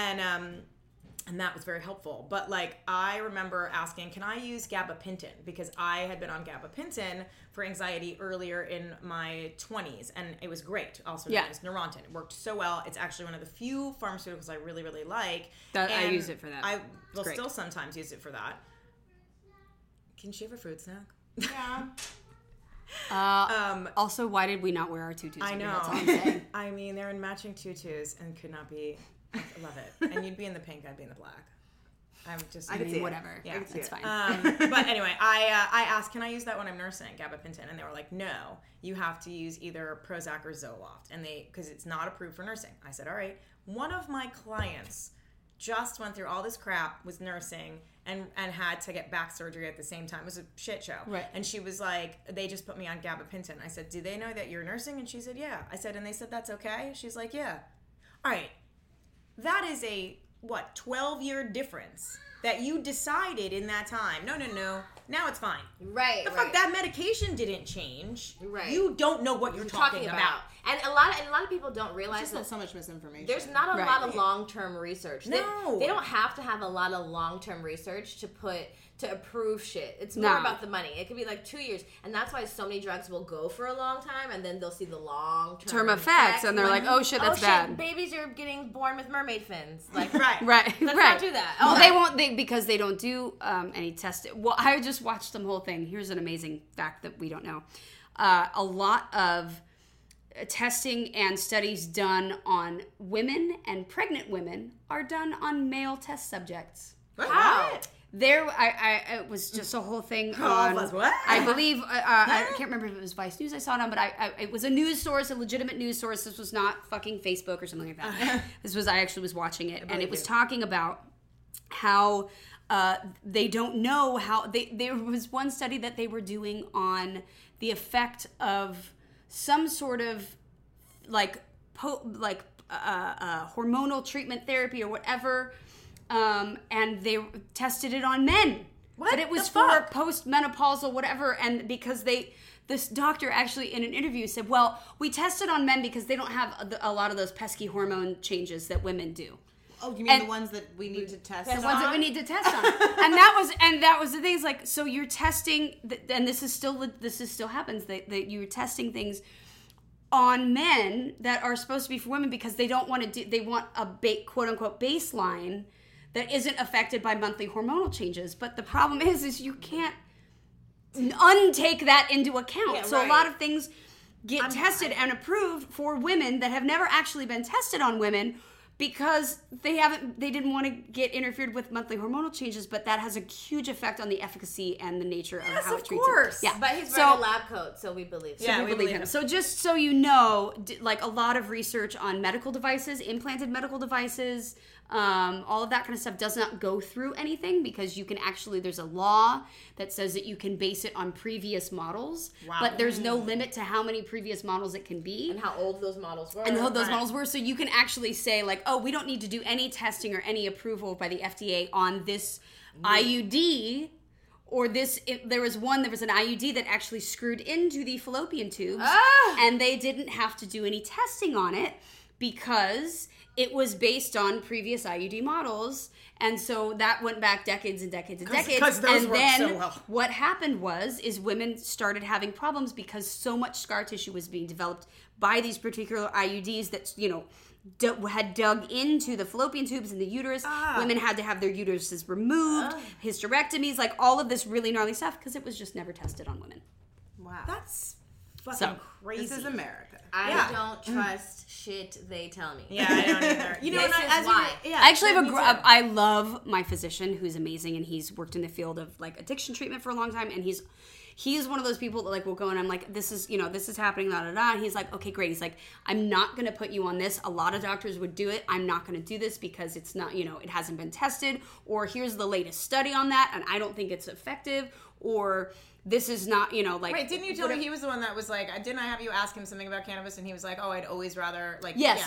and that was very helpful. But like I remember asking, can I use gabapentin? Because I had been on gabapentin for anxiety earlier in my 20s, and it was great. Also known as Neurontin. It worked so well. It's actually one of the few pharmaceuticals I really, really like. I use it for that. I will still sometimes use it for that. Can she have a fruit snack? Yeah. Also, why did we not wear our tutus? I know. That's all I'm saying. I mean, they're in matching tutus and could not be. I love it. And you'd be in the pink, I'd be in the black. I'm just. I mean, whatever. Yeah, it's fine. But anyway, I asked, can I use that when I'm nursing, gabapentin? And they were like, no, you have to use either Prozac or Zoloft, and because it's not approved for nursing. I said, all right. One of my clients just went through all this crap, was nursing, and had to get back surgery at the same time. It was a shit show. Right. And she was like, they just put me on gabapentin. I said, do they know that you're nursing? And she said, yeah. I said, and they said, that's okay? She's like, yeah. All right. That is a, 12-year difference that you decided in that time. No. Now it's fine. Right. Fuck, that medication didn't change. Right. You don't know what you're talking about. And a lot of people don't realize There's just so much misinformation. There's not a lot of long-term research. No. They don't have to have a lot of long-term research to approve shit. It's more about the money. It could be like 2 years, and that's why so many drugs will go for a long time, and then they'll see the long-term effects, and they're like, "Oh shit, that's bad." Babies are getting born with mermaid fins. Like, right. Let's not do that. Well, they won't. Because they don't do any testing. Well, I just watched the whole thing. Here's an amazing fact that we don't know. A lot of testing and studies done on women and pregnant women are done on male test subjects. How? It was just a whole thing on, what? I believe, I can't remember if it was Vice News I saw it on, but it was a news source, a legitimate news source. This was not fucking Facebook or something like that. I actually was watching it, and it was talking about how they don't know how, there was one study that they were doing on the effect of some sort of hormonal treatment therapy or whatever, and they tested it on men. What? But it was for postmenopausal whatever, and because this doctor actually in an interview said, well, we tested on men because they don't have a lot of those pesky hormone changes that women do. Oh, you mean the ones that we need to test on? The ones that we need to test on. and that was the thing. It's like, so you're testing, and this is still happens, that you're testing things on men that are supposed to be for women because they don't want to do, they want a quote unquote baseline that isn't affected by monthly hormonal changes. But the problem is you can't untake that into account. Yeah, so right. a lot of things get tested and approved for women that have never actually been tested on women because they didn't want to get interfered with monthly hormonal changes, but that has a huge effect on the efficacy and the nature of how it treats it. Yeah, but he's wearing a lab coat, so we believe him. So we believe him. So just so you know, like a lot of research on medical devices, implanted medical devices, all of that kind of stuff does not go through anything because you can actually, there's a law that says that you can base it on previous models, but there's no limit to how many previous models it can be. And how old those models were. And how those models were. So you can actually say like, oh, we don't need to do any testing or any approval by the FDA on this IUD or this. There was an IUD that actually screwed into the fallopian tubes and they didn't have to do any testing on it because it was based on previous IUD models, and so that went back decades and decades and decades. Because those worked so well. What happened is women started having problems because so much scar tissue was being developed by these particular IUDs that, you know, had dug into the fallopian tubes and the uterus. Women had to have their uteruses removed, hysterectomies, like all of this really gnarly stuff because it was just never tested on women. Wow. That's fucking crazy. This is America. I don't trust shit they tell me. Yeah, I don't either. You know, this is why. I actually have I love my physician who's amazing, and he's worked in the field of like addiction treatment for a long time, and he's one of those people that like will go and I'm like, this is happening, da da da. And he's like, okay, great. He's like, I'm not going to put you on this. A lot of doctors would do it. I'm not going to do this because it's not, it hasn't been tested, or here's the latest study on that, and I don't think it's effective, or this is not, like... Wait, didn't you tell me he was the one that was like, didn't I have you ask him something about cannabis, and he was like, oh, I'd always rather, like... Yes,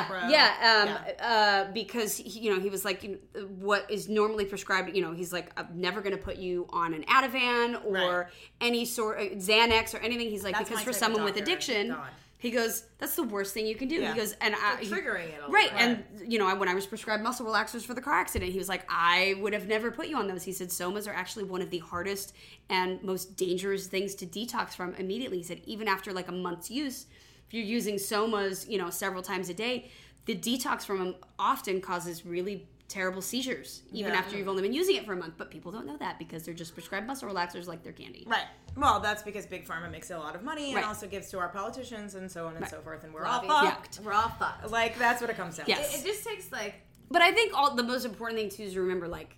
because, he was like, what is normally prescribed, he's like, I'm never going to put you on an Ativan or any sort of Xanax or anything. He's like, that's because for someone with addiction... God. He goes, that's the worst thing you can do. Yeah. He goes, and triggering it all. Right. And, when I was prescribed muscle relaxers for the car accident, he was like, I would have never put you on those. He said, somas are actually one of the hardest and most dangerous things to detox from immediately. He said, even after like a month's use, if you're using somas, several times a day, the detox from them often causes really terrible seizures, even after you've only been using it for a month. But people don't know that because they're just prescribed muscle relaxers like they're candy. Right. Well, that's because Big Pharma makes a lot of money and also gives to our politicians and so on and so forth, and we're all fucked. Yeah. We're all fucked. Like, that's what it comes down to. It just takes, like... But I think the most important thing, too, is to remember, like...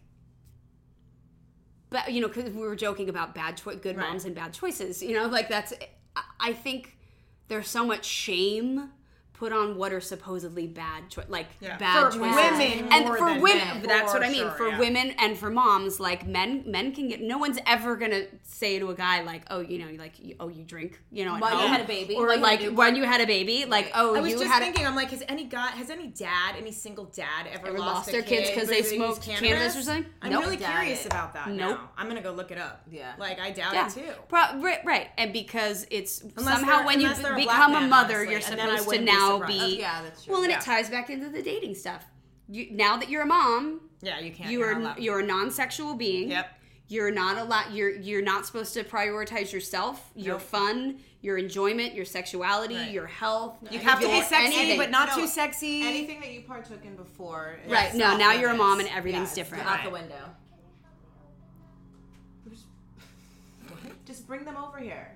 But, because we were joking about good moms and bad choices, like, that's... I think there's so much shame put on what are supposedly bad bad for choices. Women and more for than women, men. that's what I mean. Sure, for women and for moms, like men can get. No one's ever gonna say to a guy like, oh, you drink, when at you home. had a baby, or when you had a baby, like, oh, I was you just had. thinking, I'm like, has any single dad ever lost their kids because they smoked cannabis or something? I'm really curious about that. Nope. Now. I'm gonna go look it up. Yeah, like I doubt it too. Right, and because it's Unless somehow when you they're a become black a man, mother, honestly, you're and then I supposed to wouldn't be now surprised. be. Yeah, that's true. Well, and it ties back into the dating stuff. Now that you're a mom, you can't. You're a non-sexual being. Yep. You're not allowed. You're not supposed to prioritize yourself, your fun, your enjoyment, your sexuality, your health. You have to be sexy, anything. but not too sexy. Anything that you partook in before. Right. No. Now you're a mom, and everything's different. Out the window. Just bring them over here.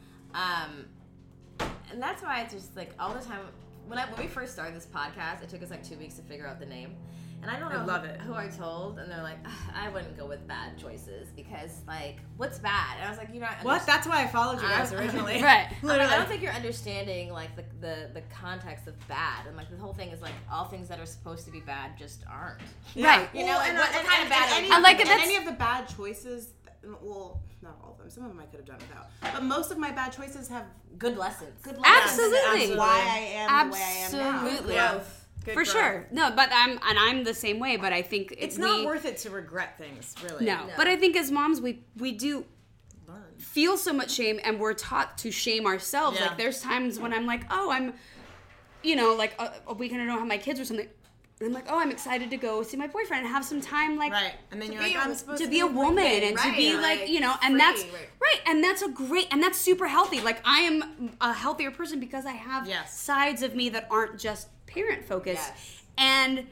And that's why it's just like all the time when we first started this podcast, it took us like 2 weeks to figure out the name. And I don't know who I told, and they're like, I wouldn't go with bad choices because, like, what's bad? And I was like, what? That's why I followed you guys originally. Right. Literally. I don't think you're understanding, like, the context of bad. And, like, the whole thing is, like, all things that are supposed to be bad just aren't. Yeah. Right. You know, like, what kind of bad any, are you? Any of the bad choices, well, not all of them. Some of them I could have done without. But most of my bad choices have good lessons. Absolutely. That's why I am the way I am now. Absolutely. Growth. For sure. No, but I'm the same way, but I think it's not worth it to regret things, really. No. But I think as moms we do feel so much shame, and we're taught to shame ourselves. Yeah. Like there's times when I'm like, oh, I'm like a weekend I don't have my kids or something. And I'm like, oh, I'm excited to go see my boyfriend and have some time, like, right. And then you're like, I'm supposed to be a woman and to be like, and that's right, and that's and that's super healthy. Like, I am a healthier person because I have sides of me that aren't just parent focused, and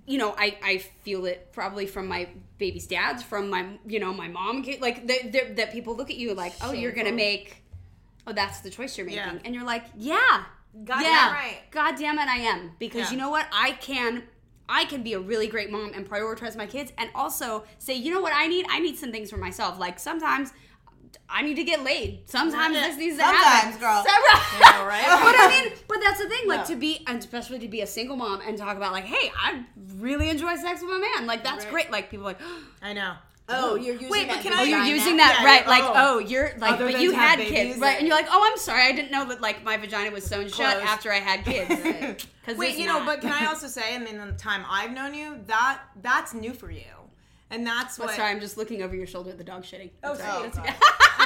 I feel it probably from my baby's dads, from my my mom, like that people look at you like, oh, you're gonna make, that's the choice you're making, and you're like, God damn it, I am. Because you know what? I can be a really great mom and prioritize my kids and also say, you know what I need? I need some things for myself. Like sometimes I need to get laid. Sometimes this needs to happen. Sometimes, girl. Yeah, right? But that's the thing, like to be, and especially to be a single mom and talk about like, hey, I really enjoy sex with my man. Like that's great. Like people are like, I know. Oh, you're using that. But you're using that, right? Like, you're like, but you had kids, right? And you're like, oh, I'm sorry, I didn't know that like my vagina was sewn shut after I had kids. Wait, but can I also say, I mean, the time I've known you, that's new for you, and that's what. Sorry, I'm just looking over your shoulder at the dog shitting. Oh, sorry. It's a big.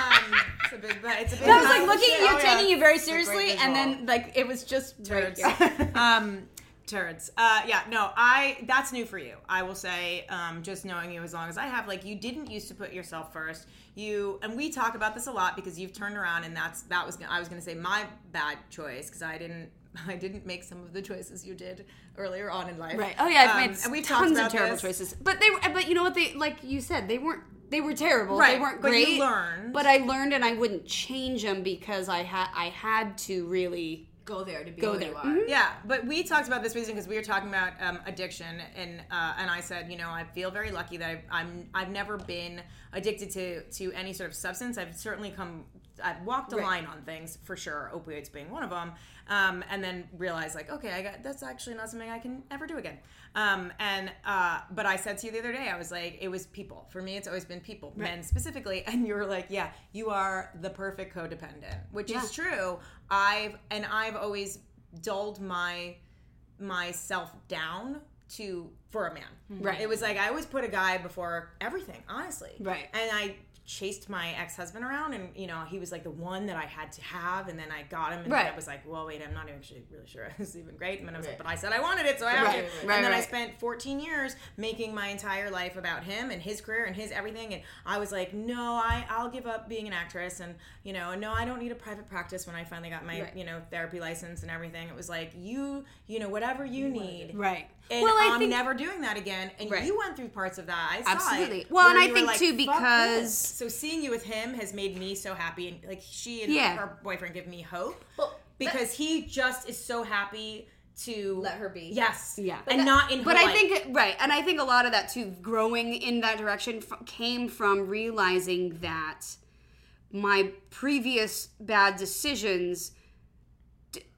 It's a big. I was like looking at you, taking you very seriously, and then like it was just turds. Turds. That's new for you. I will say, just knowing you as long as I have, like you didn't used to put yourself first. And we talk about this a lot because you've turned around, and I was going to say my bad choice because I didn't make some of the choices you did earlier on in life. Right. Oh yeah, I've made and we've tons talked of terrible choices. But you know what like you said, they were terrible. Right. They weren't but great. You learned. But I learned, and I wouldn't change them because I had to really go there to be who you are. Mm-hmm. Yeah, but we talked about this recently because we were talking about addiction, and I said, I feel very lucky that I've never been addicted to any sort of substance. I've walked a line on things for sure, opioids being one of them, and then realized like, okay, that's actually not something I can ever do again. But I said to you the other day, I was like, it was people. For me, it's always been people, men specifically. And you were like, yeah, you are the perfect codependent, which is true. I've always dulled myself down for a man. Right. It was like I always put a guy before everything, honestly. Right. And I chased my ex-husband around, and he was like the one that I had to have, and then I got him, and I was like, well, wait, I'm not actually really sure this is even great. And then I was like, but I said I wanted it, so I have it. And then I spent 14 years making my entire life about him and his career and his everything, and I was like, no, I'll give up being an actress, and no, I don't need a private practice. When I finally got my therapy license and everything, it was like whatever you need, right. And I'm never doing that again. And you went through parts of that. I saw absolutely. It. Well, and I think too because so seeing you with him has made me so happy, and like she and her boyfriend give me hope because he just is so happy to let her be. Yes, yeah, and not in. But her I life. think and I think a lot of that too, growing in that direction, came from realizing that my previous bad decisions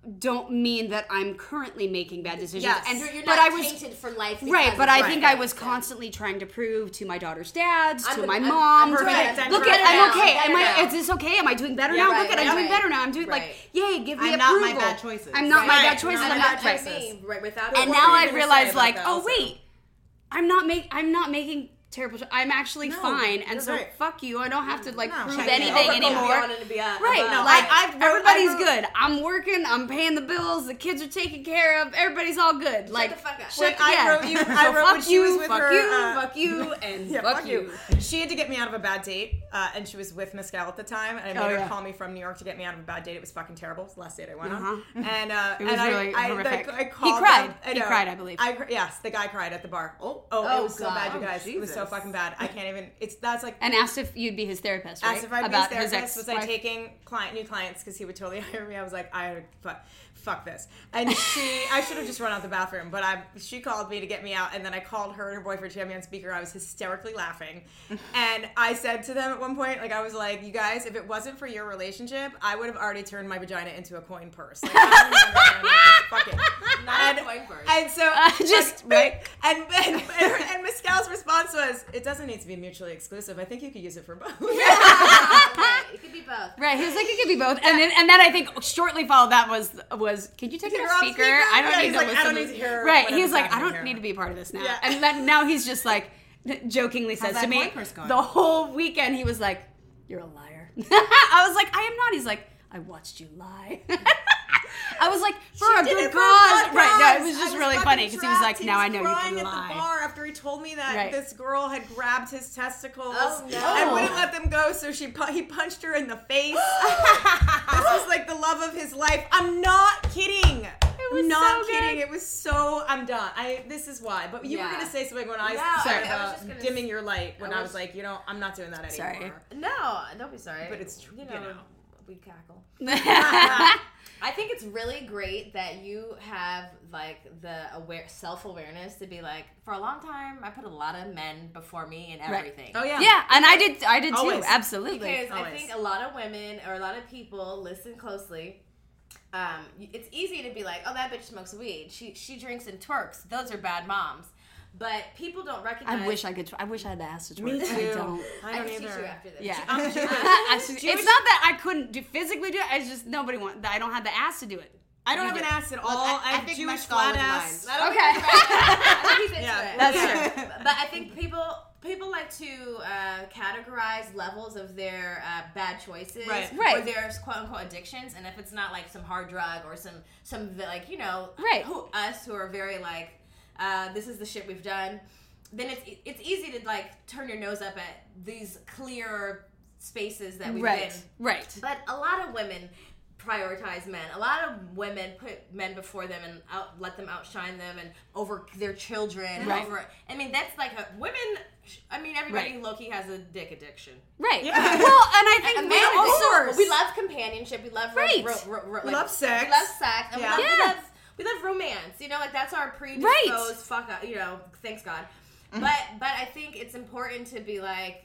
don't mean that I'm currently making bad decisions. Yes. And You're but not I was tainted for life. Right, but I think I was constantly trying to prove to my daughter's dads, to my mom, look at, I'm okay. Is this okay? Am I doing better now? Look at, I'm doing better now. I'm doing yay, give me approval. I'm not my bad choices. I'm not my bad choices. I'm not right. Without. And now I realize, like, oh wait, I'm not making terrible. I'm actually fine, and so fuck you. I don't have to prove anything anymore. Everybody's good. I'm working. I'm paying the bills. The kids are taken care of. Everybody's all good. Shut the fuck up. I wrote when she was with her. Fuck you, and fuck you. She had to get me out of a bad date, and she was with Mescal at the time, and I made her call me from New York to get me out of a bad date. It was fucking terrible. It was the last date I went on, and it was really horrific. I called he cried. Them, he cried, I believe. Yes, the guy cried at the bar. It was so bad, you guys. It was so fucking bad. I can't even. And asked if you'd be his therapist, right? Asked if I'd be his therapist. Was I taking new clients because he would totally hire me? I was like, fuck this. And I should have just run out the bathroom, but she called me to get me out, and then I called her and her boyfriend. She had me on speaker. I was hysterically laughing, and I said to them at one point, I was like, you guys, if it wasn't for your relationship, I would have already turned my vagina into a coin purse. I don't even understand. Not a coin purse. And so and Mescal's response was, it doesn't need to be mutually exclusive. I think you could use it for both. Right, it could be both. Right, he was like, it could be both, and then I think shortly followed that was could you take it off speaker? I don't need to listen. I don't need to hear. Right, he was like, I don't need to be a part of this now. Yeah. And then now he's just like, jokingly says to me, the whole weekend he was like, you're a liar. I was like, I am not. He's like, I watched you lie. I was like, for a good cause. Right, no, it was just really funny because he was like, now I know you can lie. At the bar after he told me that this girl had grabbed his testicles and wouldn't let them go, so he punched her in the face. This was like the love of his life. I'm not kidding. It was not kidding. It was so. I'm done. This is why. But you were gonna say something when I said about dimming your light. When I was like, I'm not doing that anymore. Sorry. No, don't be sorry. But it's true. We cackle. I think it's really great that you have the self-awareness to be like, for a long time I put a lot of men before me in everything. Right. Oh yeah. Yeah, and I did too. Absolutely. Because I think a lot of women or a lot of people listen closely. It's easy to be like, oh, that bitch smokes weed. She drinks and twerks. Those are bad moms. But people don't recognize. I wish I had the ass to twerk. Me too. I don't either. Teach you after this. Yeah. It's not that I couldn't physically do it. It's just nobody wants. I don't have the ass to do it. I don't have an ass at all. I have Jewish flat ass. Okay. That's true. But I think people like to categorize levels of their bad choices, or their quote unquote addictions, and if it's not like some hard drug or some us who are very like. This is the shit we've done. Then it's easy to turn your nose up at these clear spaces that we've been. Right. But a lot of women prioritize men. A lot of women put men before them and let them outshine them and over their children. And over. I mean, that's women. I mean, everybody low-key has a dick addiction. Right. Yeah. Well, and I think we love companionship. We love we love sex. We love sex. And we love romance, that's our predisposed fuck up, thanks God. But I think it's important to be like,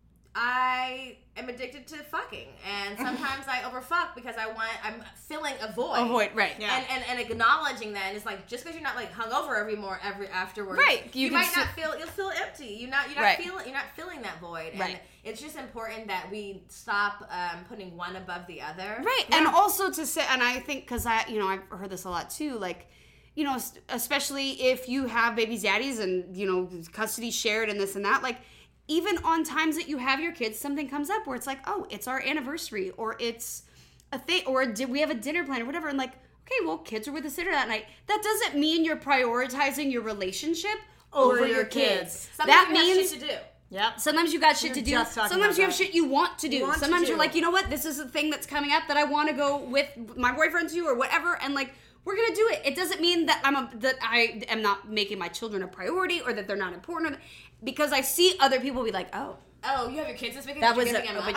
I am addicted to fucking, and sometimes I overfuck because I'm filling a void. A void, right? Yeah. And acknowledging that, and it's like just because you're not hungover every afterwards, right? You might not feel. You'll feel empty. You're not feeling that void, right? And it's just important that we stop putting one above the other, right? Yeah. And also to say, and I think because I've heard this a lot too, especially if you have baby daddies and custody shared and this and that, even on times that you have your kids, something comes up where it's like, oh, it's our anniversary, or it's a thing, or we have a dinner plan or whatever, and okay, well, kids are with us dinner that night. That doesn't mean you're prioritizing your relationship over your kids. That means shit to do. Yep. Sometimes you got shit to do. Sometimes you have shit you want to do. Sometimes you're like, you know what? This is a thing that's coming up that I want to go with my boyfriend to or whatever, and we're gonna do it. It doesn't mean that I am not making my children a priority or that they're not important, because I see other people be like, oh, Oh, you have your kids this weekend? That was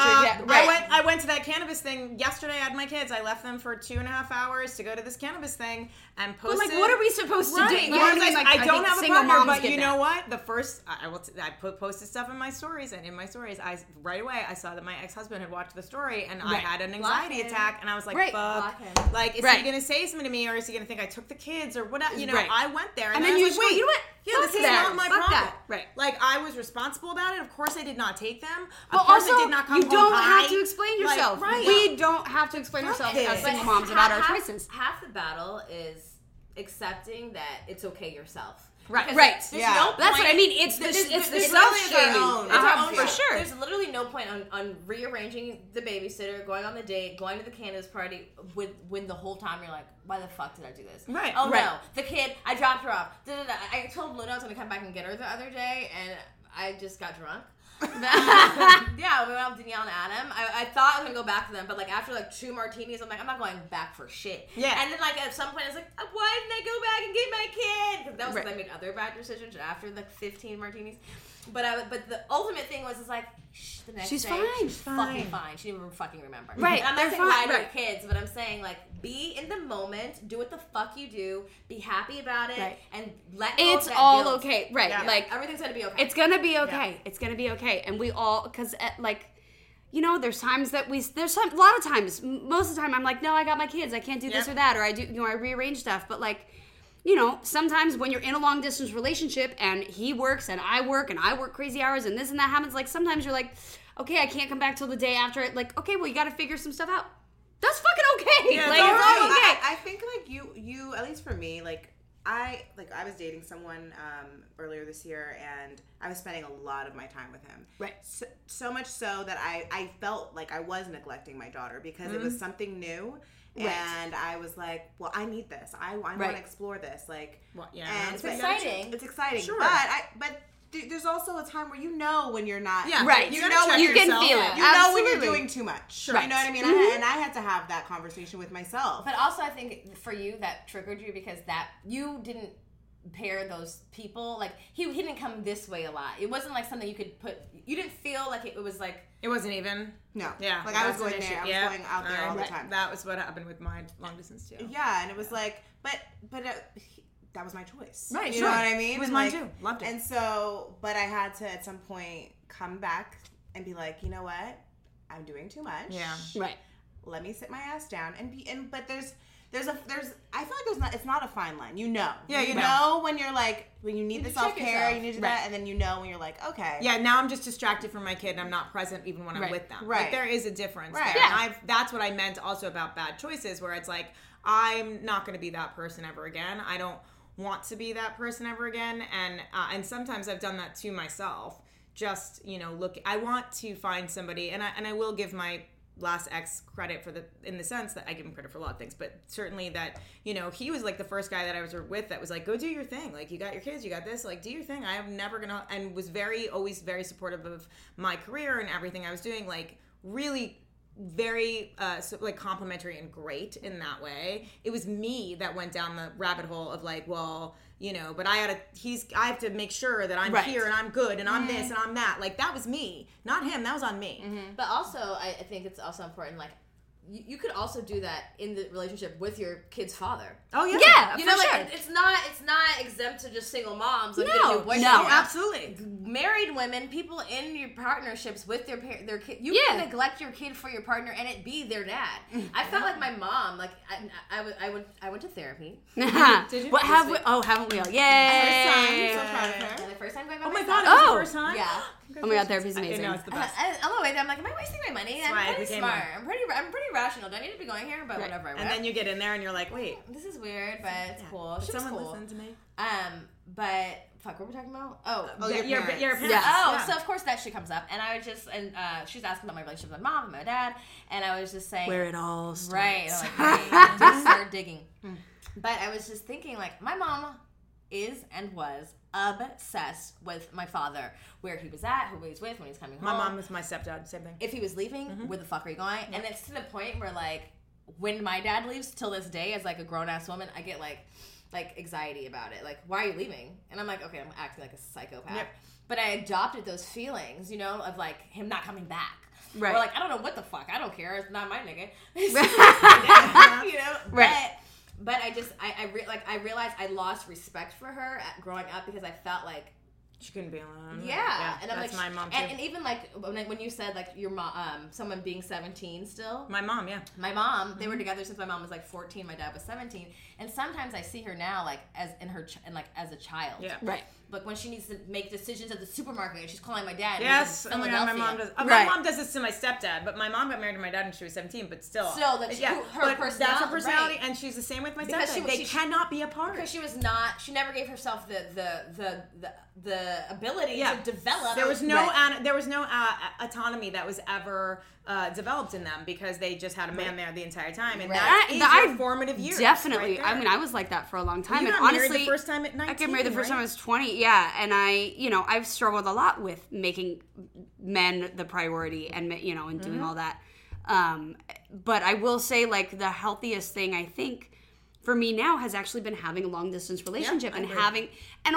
I went to that cannabis thing yesterday. I had my kids. I left them for 2.5 hours to go to this cannabis thing and posted. But like, what are we supposed to do? You know what I mean? Like, I don't have a single partner, moms but you get know that. what? The first I posted stuff in my stories, and in my stories, right away I saw that my ex-husband had watched the story, and I had an anxiety attack, and I was like, fuck. Like, is he gonna say something to me, or is he gonna think I took the kids, or whatever? You know, I went there, and then then I was you like, wait, you know what? yeah, Fuck this is that. not my Fuck problem. that. Right. Like, I was responsible about it. Of course, I did not take them. But of course, also, I did not come you don't home have high. to explain yourself. Like, right. We don't have to explain ourselves as single moms about our choices. Half the battle is accepting that it's okay yourself. Right, Because right. There's no point. That's what I mean. It's the self-shaming. It's our own for fault. sure. There's literally no point on rearranging the babysitter, going on the date, going to the cannabis party when the whole time you're like, why the fuck did I do this? Right. Oh right. no, the kid, I dropped her off. I told Luna I was gonna come back and get her the other day, and I just got drunk. Yeah, we went out with Danielle and Adam. I thought I was gonna go back to them, but like after like 2 martinis, I'm like, I'm not going back for shit. Yeah. And then like at some point, I was like, why didn't I go back and get my kid? Because that was because I made other bad decisions after like 15 martinis. But the ultimate thing was like, the next She's day, fine. she's fucking fine. She didn't even fucking remember. Right. And I'm They're not saying fine. lie to your kids, but I'm saying like be in the moment, do what the fuck you do, be happy about it, and let go It's of that all guilt. okay. Right. Yeah. Like everything's gonna be okay. It's gonna be okay. Yeah. It's gonna be okay. And we all, because like, you know, there's times that a lot of times, most of the time I'm like, no, I got my kids. I can't do this or that. Or I do, I rearrange stuff. But like, you know, sometimes when you're in a long distance relationship and he works and I work crazy hours and this and that happens, like sometimes you're like, okay, I can't come back till the day after it. Like, okay, well, you got to figure some stuff out. That's fucking okay. Yeah, like, it's all okay. I think like you at least for me, like I was dating someone earlier this year, and I was spending a lot of my time with him. Right. So much so that I felt like I was neglecting my daughter because it was something new. Right. And I was like, well, I need this. I want to explore this. Like, well, yeah, and it's exciting. It's exciting. Sure. But there's also a time where you know when you're not. Yeah, right. You know when you can feel it. You know when you're doing too much. Sure. You know what I mean? And I had to have that conversation with myself. But also, I think for you that triggered you because that you didn't pair those people. Like he didn't come this way a lot. It wasn't like something you could put. You didn't feel like it was like. It wasn't even. No. Yeah. Like I was going there. I was going out there all the time. That was what happened with my long distance too. Yeah, and it was like, but that was my choice. Right. You know what I mean? It was mine too. Loved it. And so, but I had to at some point come back and be like, you know what? I'm doing too much. Yeah. Right. Let me sit my ass down and be. And but there's. I feel like it's not a fine line. You know. Yeah, you know when you're like, when you need the self-care, you need to do that, and then you know when you're like, okay. Yeah, now I'm just distracted from my kid and I'm not present even when I'm with them. Right. Like, there is a difference Right. there. Yeah. And that's what I meant also about bad choices, where it's like, I'm not going to be that person ever again. I don't want to be that person ever again. And sometimes I've done that to myself. Just, you know, I want to find somebody, and I will give my last ex credit in the sense that I give him credit for a lot of things, but certainly that, you know, he was like the first guy that I was with that was like, go do your thing. Like, you got your kids, you got this, like, do your thing. I am never gonna, and was always very supportive of my career and everything I was doing. Like, really very complimentary and great in that way. It was me that went down the rabbit hole of like, well, you know, but I have to make sure that I'm here and I'm good and I'm this and I'm that. Like, that was me, not him. That was on me. But also, I think it's also important, like, you could also do that in the relationship with your kid's father. Oh yeah, yeah, you know, for like sure. it's not exempt to just single moms. Like, No, absolutely. Married women, people in your partnerships with their kid, you can neglect your kid for your partner and it be their dad. I felt like my mom. Like I went to therapy. Did you? What have we? Oh, haven't we all? Yay! First time, so proud of her. And the first time going by Oh my myself. god, it was the first time? Yeah. Oh my god, therapy's amazing. I know, it's the best. On the way there, I'm like, am I wasting my money? I'm Right, pretty became smart. I'm pretty rational. Do I need to be going here? But whatever. I went. And then you get in there and you're like, wait. This is weird, but it's cool. But She was someone cool. listened to me. But fuck, what were we talking about? Your parents. Yeah. Oh, so of course that shit comes up, and I was just, she's asking about my relationship with my mom and my dad, and I was just saying Where it all starts. right, like, just start digging. But I was just thinking, like, my mom is and was obsessed with my father, where he was at, who he was with when he was coming home. My mom was my stepdad, same thing. If he was leaving, where the fuck are you going? And it's to the point where, like, when my dad leaves till this day as like a grown ass woman, I get like like anxiety about it. Like, why are you leaving? And I'm like, okay, I'm acting like a psychopath. Yep. But I adopted those feelings, you know, of like him not coming back. Right. Or like, I don't know what the fuck. I don't care. It's not my nigga. You know? Right. But I realized I lost respect for her growing up because I felt like she couldn't be alone. Yeah. And I'm that's like, my mom too. And even like when you said like your mom, someone being 17 still. My mom, yeah. My mom, they were together since my mom was like 14. My dad was 17. And sometimes I see her now like as a child. Yeah. Right. Like when she needs to make decisions at the supermarket and she's calling my dad. Yes, oh my God, my mom does. My mom does this to my stepdad, but my mom got married to my dad when she was 17. But still, her personality. That's her personality, and she's the same with my stepdad. They cannot be apart because she was not. She never gave herself the ability to develop. There was no autonomy that was ever developed in them because they just had a man there the entire time, and that's your formative years. Definitely. Right I mean, I was like that for a long time. You and got honestly, married the first time at 19. I got married the first time I was 20. Yeah, and I've struggled a lot with making men the priority and and doing all that. But I will say, like, the healthiest thing I think for me now has actually been having a long distance relationship and having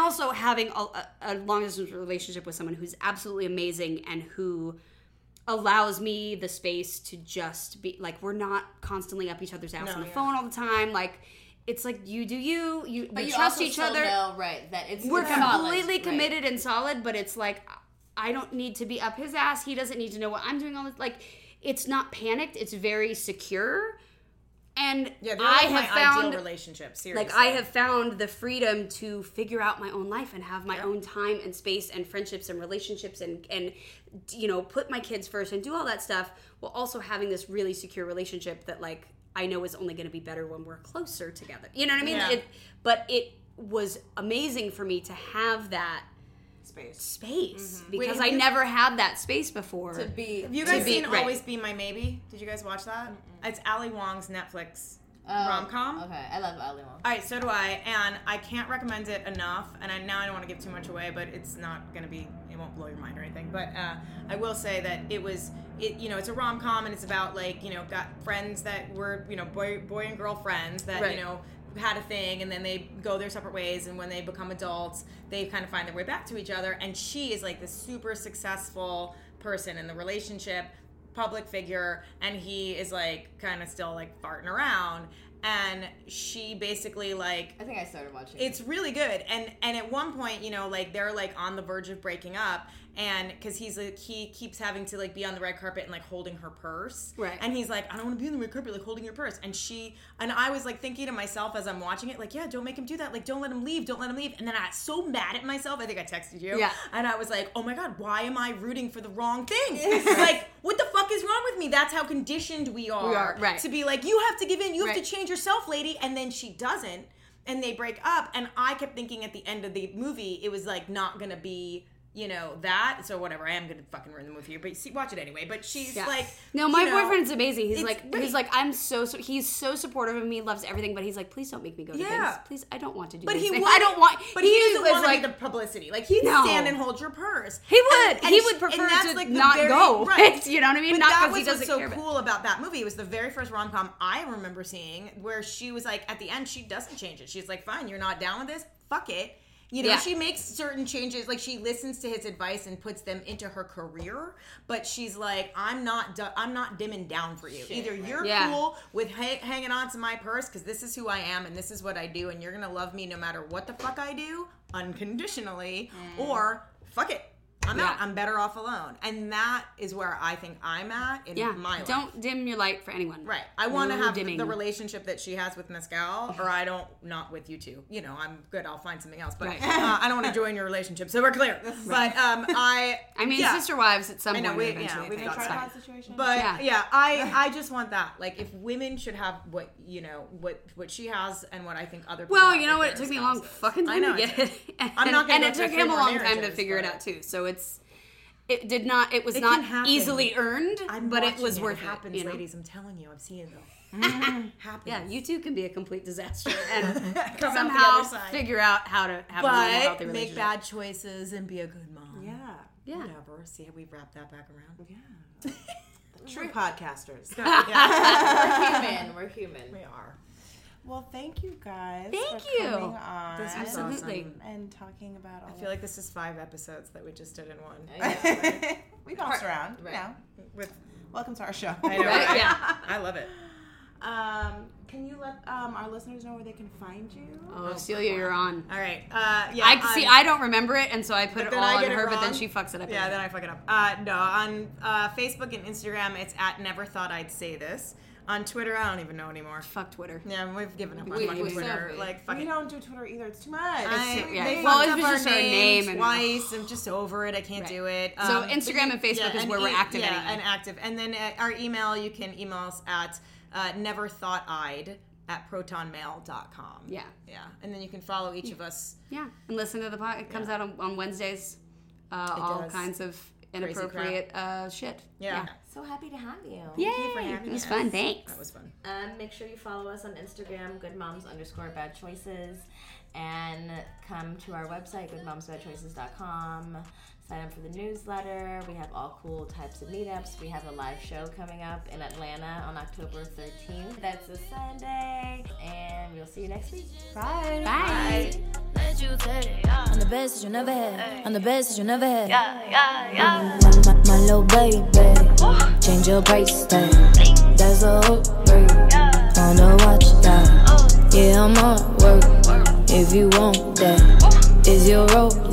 a long distance relationship with someone who's absolutely amazing and who allows me the space to just be like, we're not constantly up each other's ass on the phone all the time. Like, it's like you do you trust each other. Know, right? That we're completely committed and solid, but it's like I don't need to be up his ass. He doesn't need to know what I'm doing. All this, like, it's not panicked. It's very secure. And I have found ideal relationship. Seriously, like I have found the freedom to figure out my own life and have my own time and space and friendships and relationships and put my kids first and do all that stuff while also having this really secure relationship that like I know is only going to be better when we're closer together. You know what I mean? Yeah. But it was amazing for me to have that space because I never had that space before. Have you guys seen Always Be My Maybe? Did you guys watch that? It's Ali Wong's Netflix rom-com. Okay, I love Ali Wong. All right, so do I, and I can't recommend it enough. And I don't want to give too much away, but it's not going to be. It won't blow your mind or anything. But I will say that it's a rom-com, and it's about got friends that were boy and girl friends that had a thing, and then they go their separate ways, and when they become adults they kind of find their way back to each other, and she is like this super successful person in the relationship, public figure, and he is like kind of still like farting around, and she basically like I think I started watching it's really good, and at one point they're like on the verge of breaking up, and because he keeps having to like be on the red carpet and like holding her purse, right? And he's like, I don't want to be on the red carpet like holding your purse, and I was like thinking to myself as I'm watching it, like, yeah, don't make him do that, like don't let him leave, and then I got so mad at myself, I think I texted you, and I was like, oh my God, why am I rooting for the wrong thing? Like, what the fuck is wrong with me? That's how conditioned we are right? To be like, you have to give in, you have to change yourself, lady, and then she doesn't, and they break up, and I kept thinking at the end of the movie it was like not gonna be that, so whatever, I am gonna fucking ruin the movie here, but watch it anyway. But she's like, no, my boyfriend's amazing. He's like he's so supportive of me, loves everything, but he's like, please don't make me go to things. Please, I don't want to do this. I don't want. But he doesn't want to be the publicity. Like, he'd stand and hold your purse. He would. He would prefer to like not go. Right. You know what I mean? But not that was he doesn't what's care so cool about that movie. It was the very first rom-com I remember seeing where she was like, at the end, she doesn't change it. She's like, fine, you're not down with this? Fuck it. She makes certain changes, like she listens to his advice and puts them into her career, but she's like, I'm not dimming down for you. Either you're cool with hanging on to my purse because this is who I am and this is what I do, and you're gonna love me no matter what the fuck I do, unconditionally, or fuck it. I'm out. I'm better off alone. And that is where I think I'm at in my life. Don't dim your light for anyone. Right. I want to have the relationship that she has with Mescal, or I don't, not with you two. I'm good. I'll find something else. But I don't want to join your relationship. So we're clear. But I mean, sister wives at some point. We've got that situation. But I just want that. Like, if women should have what she has and what I think other people Well, you know what? It took me a long fucking time to get it. And it took him a long time to figure it out too. So it was not easily earned, but it was worth it. It happens, ladies. I'm telling you, I'm seeing it. Happens. Yeah, you too can be a complete disaster and somehow figure out how to have a healthy relationship. Make bad choices and be a good mom. Yeah. Whatever. See how we wrap that back around? Yeah. True podcasters. We're human. We are. Well, thank you guys. Thank for you. Coming on. This was Absolutely. awesome. And talking about all I feel like this is 5 episodes that we just did in one. we bounced around. Right. Yeah. With welcome to our show. I know. Right? Yeah. I love it. Can you let our listeners know where they can find you? Oh, Celia, you're on. All right. I don't remember it, and so I put it all on her, but then wrong. she fucks it up. Yeah, then I fuck it up. No, on Facebook and Instagram, it's at Never Thought I'd Say This. On Twitter, I don't even know anymore. Fuck Twitter. Yeah, we've given up on fucking Twitter. Like, fuck we it. don't do Twitter either. It's too much. They well, fucked it up was just our our name name twice. I'm just over it. I can't do it. So Instagram and Facebook is where we're active anyway. anyway. And active. And then our email, you can email us at neverthoughted@protonmail.com. Yeah. Yeah. And then you can follow each of us. Yeah. And listen to the pod. It comes out on Wednesdays. All does. kinds of inappropriate shit. Yeah. So happy to have you. Yay! Thank you for having It was us. fun. Thanks. That was fun. Make sure you follow us on Instagram, goodmoms_badchoices, and come to our website, goodmomsbadchoices.com. Sign up for the newsletter. We have all cool types of meetups. We have a live show coming up in Atlanta on October 13th. That's a Sunday, and we'll see you next week. Bye. Bye. Let you take it. I'm the best that you never had. I'm the best that you never had. Yeah. My little baby. Change your price tag. That's a hook break. On the watch that. Yeah, I'm on work. If you want that, is your road.